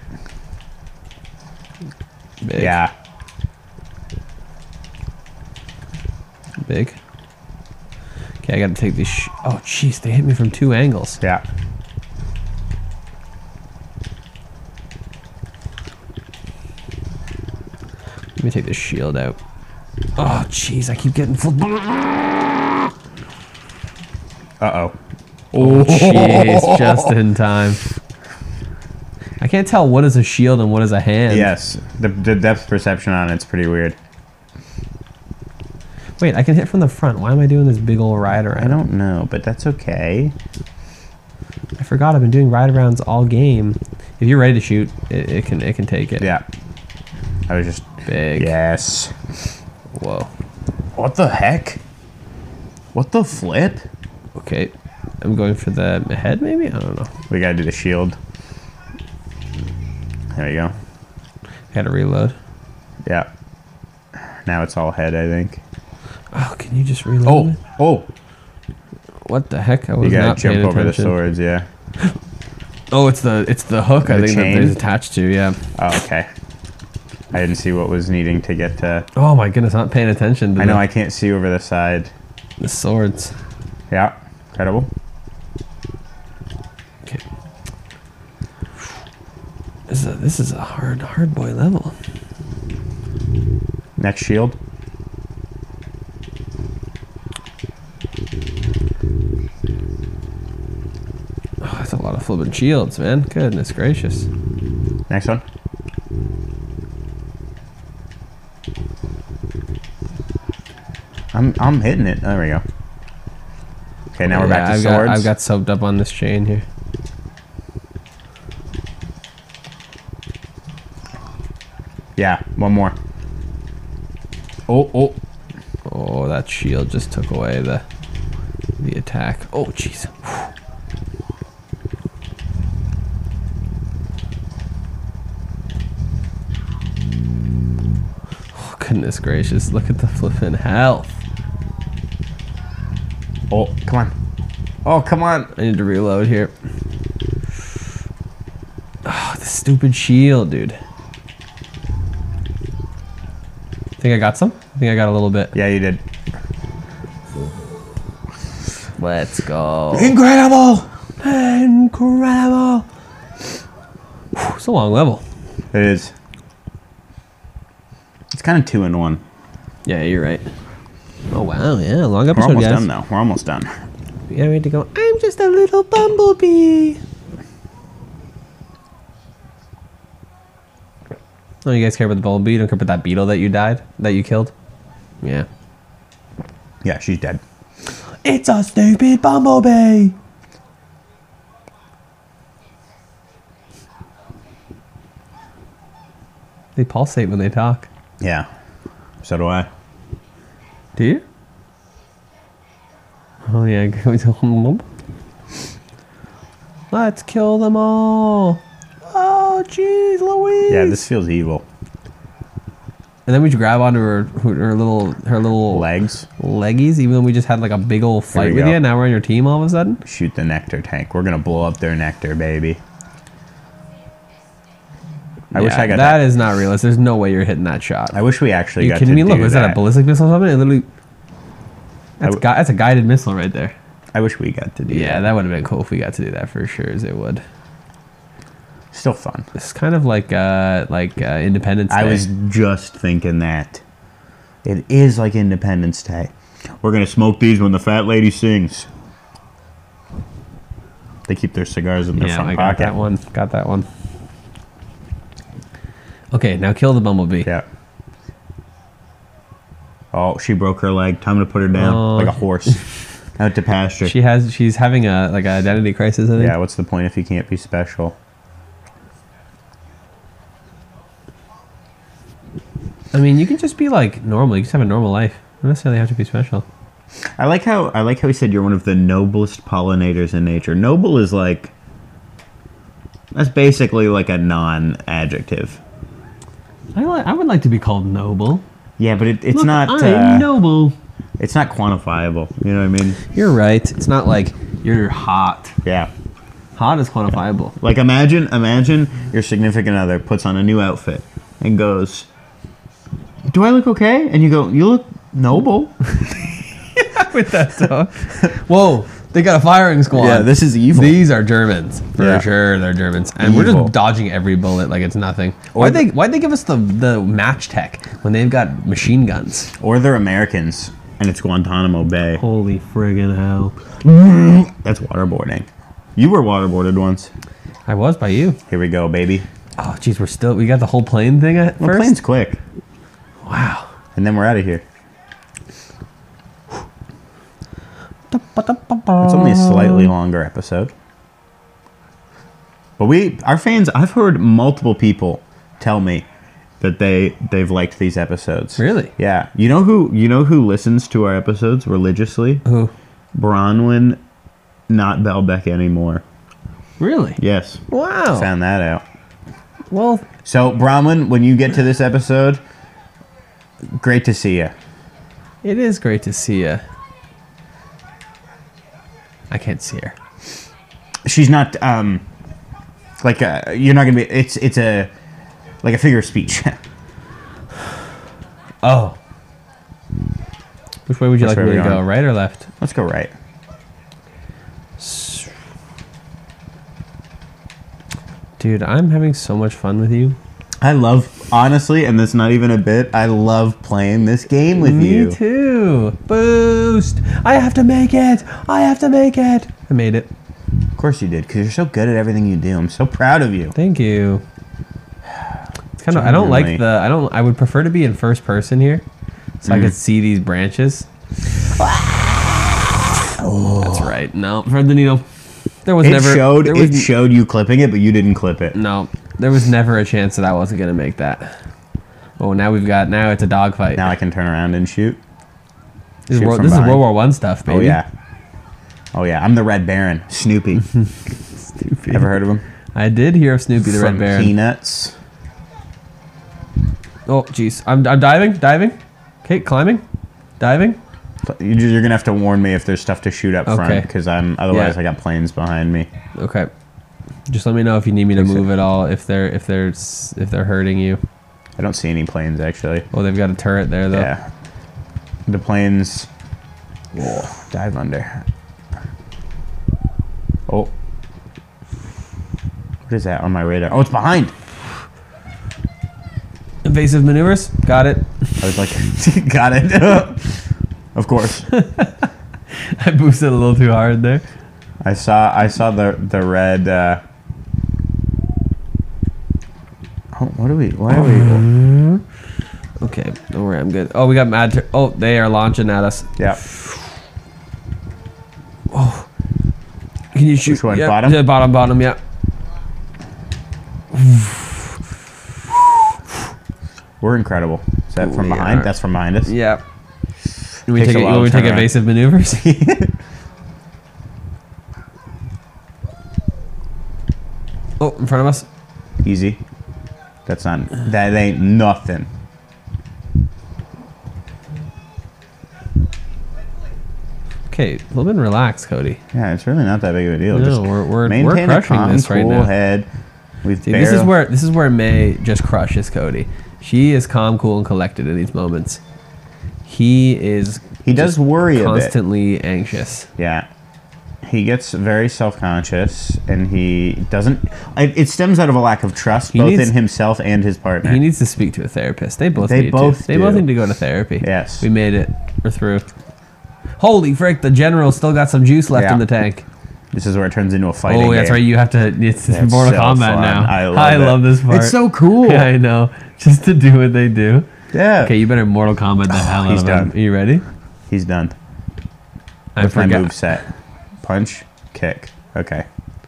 Big. Yeah. Big. Okay, I gotta take these. Oh, jeez, they hit me from 2 angles. Yeah. Let me take this shield out. Oh, jeez, I keep getting full. Uh-oh. Oh, jeez, just in time. I can't tell what is a shield and what is a hand. Yes, the depth perception on it's pretty weird. Wait, I can hit from the front. Why am I doing this big old ride around? I don't know, but that's okay. I forgot I've been doing ride arounds all game. If you're ready to shoot, it can take it. Yeah. I was just Big. Yes. Whoa. What the heck? What the flip? Okay. I'm going for the head, maybe? I don't know. We gotta do the shield. There you go. I gotta reload. Yeah. Now it's all head, I think. Oh, can you just reload? Oh, it? oh! What the heck? I was You gotta not jump paying over attention. the swords, yeah. Oh, it's the hook. I The think that chain? it's attached to. Yeah. Oh, okay. I didn't see what was needing to get to. Oh my goodness, I'm not paying attention to I know I can't see over the side. the swords. Yeah, incredible. Okay. This is a hard boy level. Next shield. Oh, that's a lot of flipping shields, man. Goodness gracious. Next one. I'm hitting it. There we go. Okay, now we're back to swords. I've got soaked up on this chain here. Yeah, one more. Oh, oh. Oh, that shield just took away the attack. Oh, jeez. Oh, goodness gracious. Look at the flipping health. Oh, come on. Oh, come on. I need to reload here. Oh, the stupid shield, dude. Think I got some? I think I got a little bit. Yeah, you did. Let's go. Incredible! Incredible. Whew, it's a long level. It is. It's kind of 2 in 1. Yeah, you're right. Oh, wow. Yeah, long We're episode, almost guys. done, though. We're almost done. Yeah, ready to go. I'm just a little bumblebee. Oh, you guys care about the bumblebee? You don't care about that beetle that you killed? Yeah. Yeah, she's dead. It's a stupid bumblebee. They pulsate when they talk. Yeah. So do I. Do you? Oh yeah. Let's kill them all. Oh jeez, Louise. Yeah, this feels evil. And then we just grab onto her little Legs. leggies, even though we just had like a big old fight we with go. you. Now we're on your team all of a sudden. Shoot the nectar tank. We're gonna blow up their nectar, baby. I wish I got that. Is not realistic. There's no way you're hitting that shot. I wish we actually Are you got kidding to me? Look, do is that a ballistic missile or something? It literally. That's a guided missile right there. I wish we got to do that. Yeah, that would have been cool if we got to do that for sure. As it would. Still fun. It's kind of like Independence Day. I was just thinking that. It is like Independence Day. We're gonna smoke these when the fat lady sings. They keep their cigars in their front I pocket. got that one. Got that one. Okay, now kill the bumblebee. Yeah. Oh, she broke her leg. Time to put her down like a horse. Out to pasture. She's having a identity crisis, I think. Yeah, what's the point if you can't be special? I mean, you can just be like normal. You just have a normal life. You don't necessarily have to be special. I like how he said you're one of the noblest pollinators in nature. Noble is like, that's basically like a non-adjective. I would like to be called noble. Yeah, but it's Look, not. I'm noble. It's not quantifiable. You know what I mean? You're right. It's not like you're hot. Yeah. Hot is quantifiable. Like imagine your significant other puts on a new outfit and goes, "Do I look okay?" And you go, "You look noble." With that dog. Whoa, they got a firing squad. Yeah, this is evil. These are Germans. For Yeah. sure, they're Germans. And we're Evil. just dodging every bullet like it's nothing. Or Why'd they give us the match tech when they've got machine guns? Or they're Americans and it's Guantanamo Bay. Holy friggin' hell. That's waterboarding. You were waterboarded once. I was by you. Here we go, baby. Oh, jeez, we got the whole plane thing at Well, first? plane's quick. Wow. And then we're out of here. It's only a slightly longer episode. But our fans, I've heard multiple people tell me that they've liked these episodes. Really? Yeah. You know who listens to our episodes religiously? Who? Bronwyn, not Belbeck anymore. Really? Yes. Wow. Found that out. Well, So, Bronwyn, when you get to this episode, great to see you. it is great to see you. I can't see her. She's not you're not gonna be. It's a like a figure of speech. Oh. Which way would you Which like way me are to we go, going? right or left? Let's go right. Dude, I'm having so much fun with you. I love, honestly, and that's not even a bit. I love playing this game with you. Me too. Boost. I have to make it. I have to make it. I made it. Of course you did, because you're so good at everything you do. I'm so proud of you. Thank you. It's kind of. I don't like Genuinely. the. I don't. I would prefer to be in first person here, so I could see these branches. Oh. That's right. No, thread the needle. There was It never. showed. There It was, showed you clipping it, but you didn't clip it. no, there was never a chance that I wasn't gonna make that. Oh, now we've got. Now it's a dogfight. Now I can turn around and shoot. This is shoot World, from this is behind. World War One stuff, baby. Oh yeah. Oh yeah. I'm the Red Baron, Snoopy. Snoopy. Ever heard of him? I did hear of Snoopy the From Red Baron. Peanuts. Oh, jeez. I'm diving. Okay, climbing. Diving. You're gonna have to warn me if there's stuff to shoot up front, Okay. because otherwise Yeah. I got planes behind me. Okay. Just let me know if you need me to Fix it. move at all. If they're hurting you. I don't see any planes actually. Oh, they've got a turret there though. Yeah. The planes. Whoa, dive under. Oh. What is that on my radar? Oh, it's behind. Evasive maneuvers. Got it. I was like, got it. Of course. I boosted a little too hard there. I saw the red. Oh, why are we? Okay, don't worry, I'm good. Oh, we got mad. Oh, they are launching at us. Yeah. Can you shoot? Which one, Yep, bottom? Yeah, bottom. Yeah. We're incredible. Is that from We behind? are. That's from behind us. Yeah. We Takes take a it. while We to take turn around. evasive maneuvers. Oh, in front of us. Easy. That ain't nothing. Okay, a little bit relaxed, Cody. Yeah, it's really not that big of a deal. No, Just we're maintain a crushing calm, this right cool now. head. We've See, this is where May just crushes Cody. She is calm, cool, and collected in these moments. He is. He does just worry a bit. constantly anxious. Yeah. He gets very self-conscious, and he doesn't. It stems out of a lack of trust, He both needs- in himself and his partner. He needs to speak to a therapist. They both They need both to. They both do. need to go to therapy. Yes. We made it. We're through. Holy frick! The general still got some juice left Yeah. in the tank. This is where it turns into a fighting Oh, that's game. right. You have to. It's That's Mortal so Kombat fun. now. I I love it. love this part. It's so cool. Yeah, I know. Just to do what they do. Yeah. Okay, you better Mortal Kombat the hell out he's of him. done. Are you ready? He's done. I What's my forgot. move set? Punch, kick. Okay.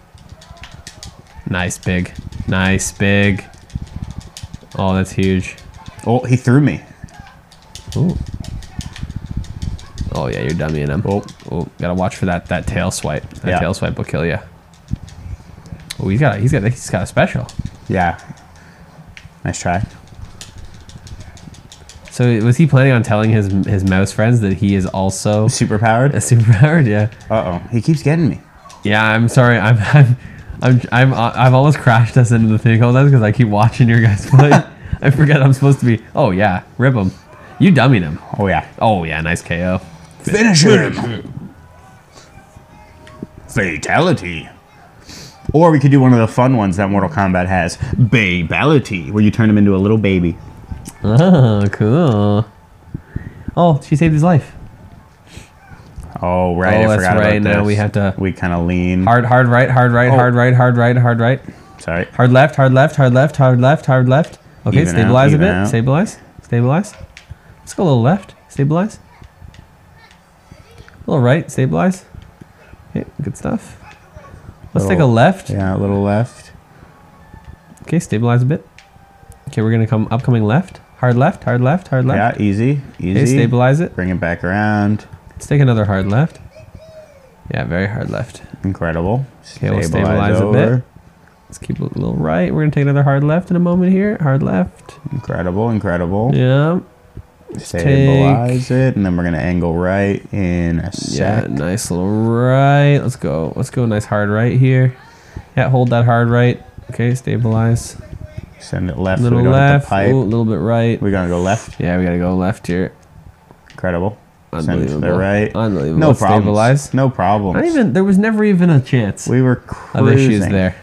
Nice big. Nice big. Oh, that's huge. Oh, he threw me. Ooh. Oh yeah, you're dummying him. Oh. Oh, gotta watch for that tail swipe. That Yeah. tail swipe will kill you. Oh, he's got a special. Yeah. Nice try. So was he planning on telling his mouse friends that he is also Superpowered? a superpowered? Yeah. Uh-oh. He keeps getting me. Yeah, I'm sorry. I've almost crashed us into the thing all that because I keep watching your guys play. I forget I'm supposed to be. Oh yeah, rip him. You dummied him. Oh, yeah. Oh yeah, nice KO. Finish him. Fatality. Or we could do one of the fun ones that Mortal Kombat has. Babality, where you turn him into a little baby. Oh, cool. Oh, she saved his life. Oh, right. Oh, I that's forgot right. about Now this. we have to We kind of lean. hard right, hard right, Oh. hard right, hard right, hard right, Sorry. hard left, hard left, hard left, hard left, hard left. Okay, Even out, stabilize a even bit. out. Stabilize. Stabilize. Let's go a little left. Stabilize. A little right. Stabilize. Okay, good stuff. Let's take a Little- left. Yeah, a little left. Okay, stabilize a bit. Okay, we're gonna come upcoming left. Hard left, hard left, hard left. Yeah, easy. Easy. Okay, stabilize it. Bring it back around. Let's take another hard left. Yeah, very hard left. Incredible. Okay, we'll stabilize a bit. Let's keep it a little right. We're gonna take another hard left in a moment here. Hard left. Incredible, incredible. Yeah. Stabilize it, and then we're gonna angle right in a Yeah, sec. nice little right. Let's go. Let's go nice hard right here. Yeah, hold that hard right. Okay, stabilize. Send it left. So Little we don't hit the left. pipe. Ooh, a little bit right. We're gonna go left. Yeah, we gotta go left here. Incredible. Send it to Unbelievable. the right. Unbelievable. No Let's problems. Stabilize. No problems. Not even. There was never even a chance We were of issues cruising. there.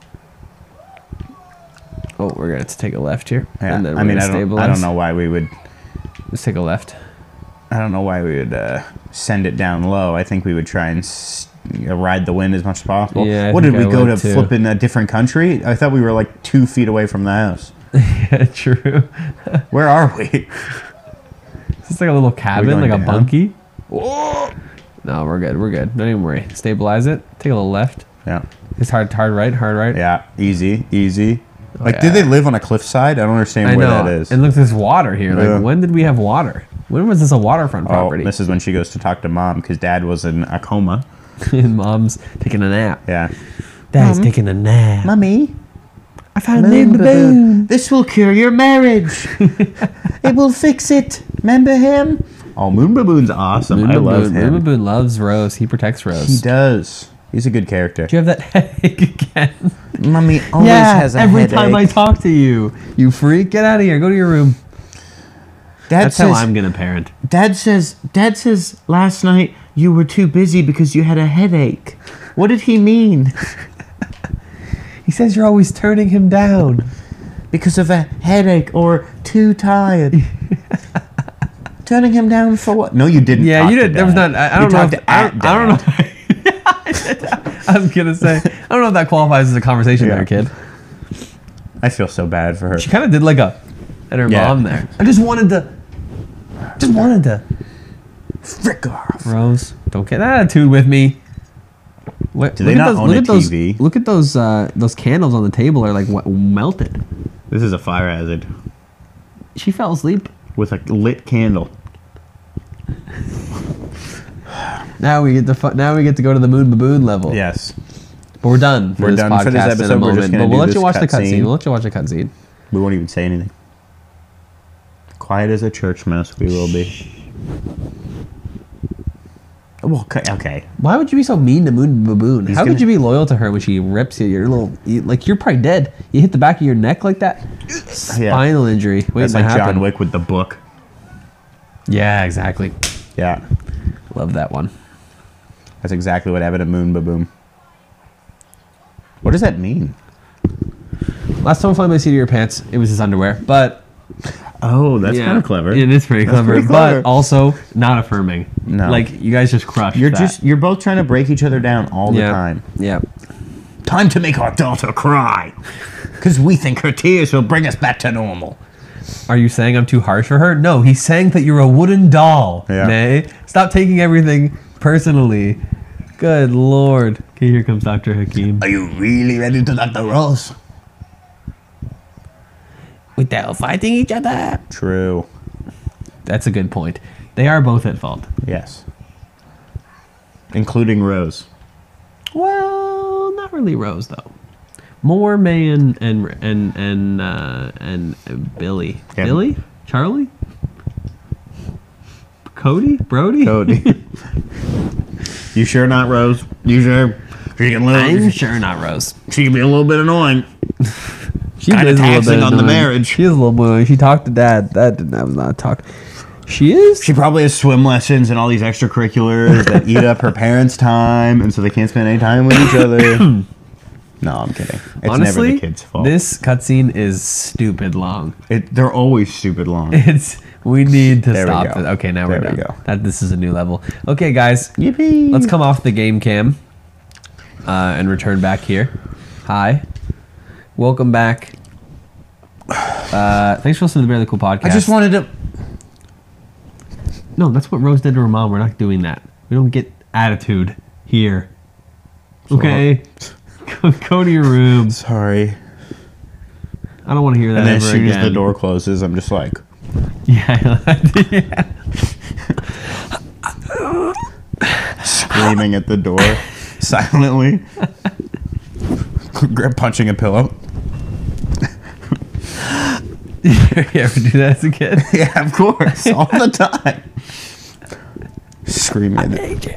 Oh, we're gonna have to take a left here. Yeah. And then we're I mean, gonna I stabilize. don't know why we would. Let's take a left. I don't know why we would send it down low. I think we would try and ride the wind as much as possible. Yeah, I what did think we I go to would too. flip in a different country? I thought we were like 2 feet away from the house. Yeah, true. Where are we? Is this like a little cabin, going like a down? bunkie? No, we're good. We're good. Don't even worry. Stabilize it. Take a little left. Yeah. It's hard right, hard right. Yeah. Easy. Easy. Like, yeah. did they live on a cliffside? I don't understand I where know. that is. And look, there's water here. Like, Yeah. when did we have water? When was this a waterfront property? Oh, this is when she goes to talk to mom because dad was in a coma. And mom's taking a nap. Yeah. Dad's taking a nap. Mummy, I found Moon Baboon. this will cure your marriage. It will fix it. Remember him? Oh, Moon Baboon's awesome. Moon I Baboon. love him. Moon Baboon loves Rose. He protects Rose. He does. He's a good character. Do you have that headache again? Mummy always has a every headache. time I talk to you. You freak. Get out of here. Go to your room. Dad That's how I'm going to parent. Dad says last night you were too busy because you had a headache. What did he mean? He says you're always turning him down. Because of a headache or too tired. Turning him down for what? No, you didn't. Yeah, talk you to did. There was Dad. not. I You don't know. talked If, to I, at don't, I don't know. Dad. I was gonna say. I don't know if that qualifies as a conversation Yeah. there, kid. I feel so bad for her. She kind of did like a at her Yeah. mom there. I just wanted to. Frick off. Rose, don't get that attitude with me. What, Do they not own a TV? Look at those candles on the table are like melted. This is a fire hazard She fell asleep. with a lit candle. Now we get to go to the Moon Baboon level. Yes. But we're done for We're this done podcast for this in a episode. We're moment. just gonna But we'll do let you this watch the cutscene. cutscene. We'll let you watch the cutscene. We won't even say anything. Quiet as a church mouse we will be. Well, okay. Why would you be so mean to Moon Baboon? He's How gonna- could you be loyal to her when she rips you? Like you're probably dead. You hit the back of your neck like that. Spinal injury. Wait, That's what like John happened? Wick with the book. Yeah, exactly. Yeah. Love that one. That's exactly what happened to Moon Baboon. What does that mean? Last time I found my seat of your pants, it was his underwear. But Oh, that's yeah, kind of clever. It is pretty clever, pretty clever. but also not affirming. No. Like you guys just crushed. You're both trying to break each other down all the time. Yeah. Time to make our daughter cry. Because we think her tears will bring us back to normal. Are you saying I'm too harsh for her? No, he's saying that you're a wooden doll. Yeah. Nay. Stop taking everything personally. Good lord. Okay, here comes Dr. Hakim. Are you really ready to Dr. Rose? Without fighting each other. True. That's a good point. They are both at fault. Yes. Including Rose. Well, not really Rose though. More May and Billy. Yeah. Billy? Charlie? Cody? Brody? Cody. You sure not Rose? You sure? She can I'm sure not Rose. She can be a little bit annoying. She Kinda is a little taxing bit on the annoying. marriage. She is a little bit annoying. She talked to Dad. That was not a talk. She is? She probably has swim lessons and all these extracurriculars that eat up her parents' time, and so they can't spend any time with each other. No, I'm kidding. It's Honestly, never the kid's fault. this cutscene is stupid long. They're always stupid long. We need to There we stop go. it. Okay, now There we're we done. go. This is a new level. Okay, guys. Yippee! Let's come off the game cam and return back here. Hi. Welcome back. Thanks for listening to the Barely Cool Podcast. I just wanted to. No, that's what Rose did to her mom. We're not doing that. We don't get attitude here. Okay? Go to your room. Sorry. I don't want to hear that And then ever as soon again. as the door closes, I'm just like. Yeah. Screaming at the door silently. Punching a pillow. You ever do that as a kid? Yeah, of course. All the time. Screaming at it.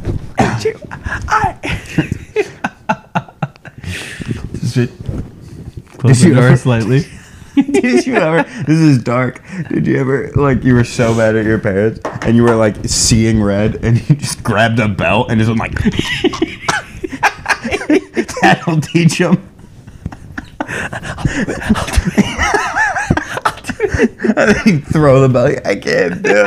Close the door slightly. Did you ever? This is dark. Did you ever, like, you were so mad at your parents and you were, like, seeing red and you just grabbed a belt and just went like. That'll teach them. I think throw the belt. I can't do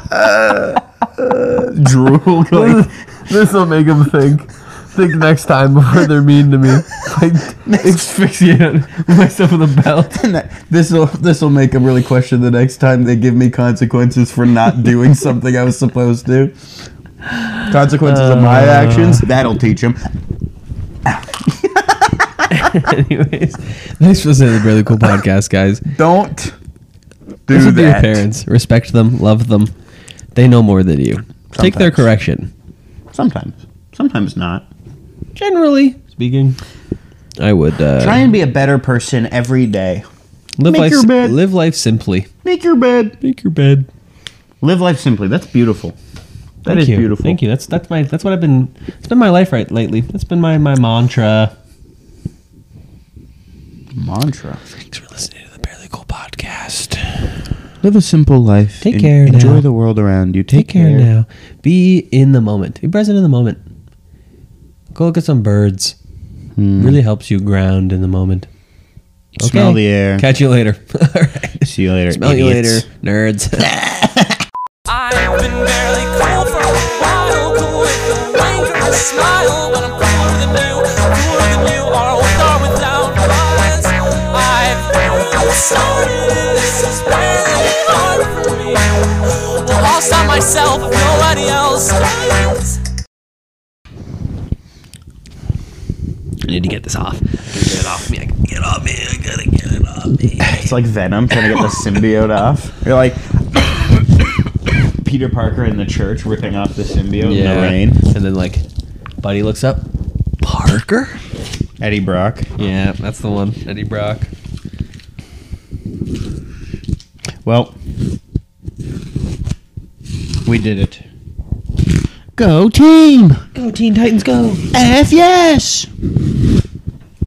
it. Drool. Like, This will make them think next time before they're mean to me. Like, asphyxiate myself with a belt. this will make them really question the next time they give me consequences for not doing something I was supposed to. Consequences of my actions. That'll teach them. Anyways, thanks for listening to the Barely Cool Podcast, guys. Don't do Listen to your that. parents. Respect them. Love them. They know more than you. Take their Sometimes. correction. Sometimes not. Generally speaking, I would Try and be a better person every day. live make life. your bed. Live life simply. Make your bed. Make your bed. Live life simply. That's beautiful. That is beautiful. Thank you. That's what I've been. It's been my life right lately. That's been my mantra. Mantra. Thanks for listening to the Barely Cool Podcast. Live a simple life. Take care Enjoy now. the world around you. Take care now. Be in the moment. Be present in the moment. Go look at some birds. Really helps you ground in the moment. Smell the air. Catch you later. All right. See you later. Smell idiots. you later, nerds. I've been barely cool for a while, cool with a wink or a smile, but I'm cooler than you, are with or without buzz. I've started and this is really hard for me. Well, I'll stop myself if nobody else does. I need to get this off. Get it off me. I can get it off me. I gotta get it off me. It's like Venom trying to get the symbiote off. You're like Peter Parker in the church ripping off the symbiote in the rain. And then like, Buddy looks up. Parker? Eddie Brock. Yeah, that's the one. Eddie Brock. Well, we did it. Go team! Go Teen Titans, go! F yes!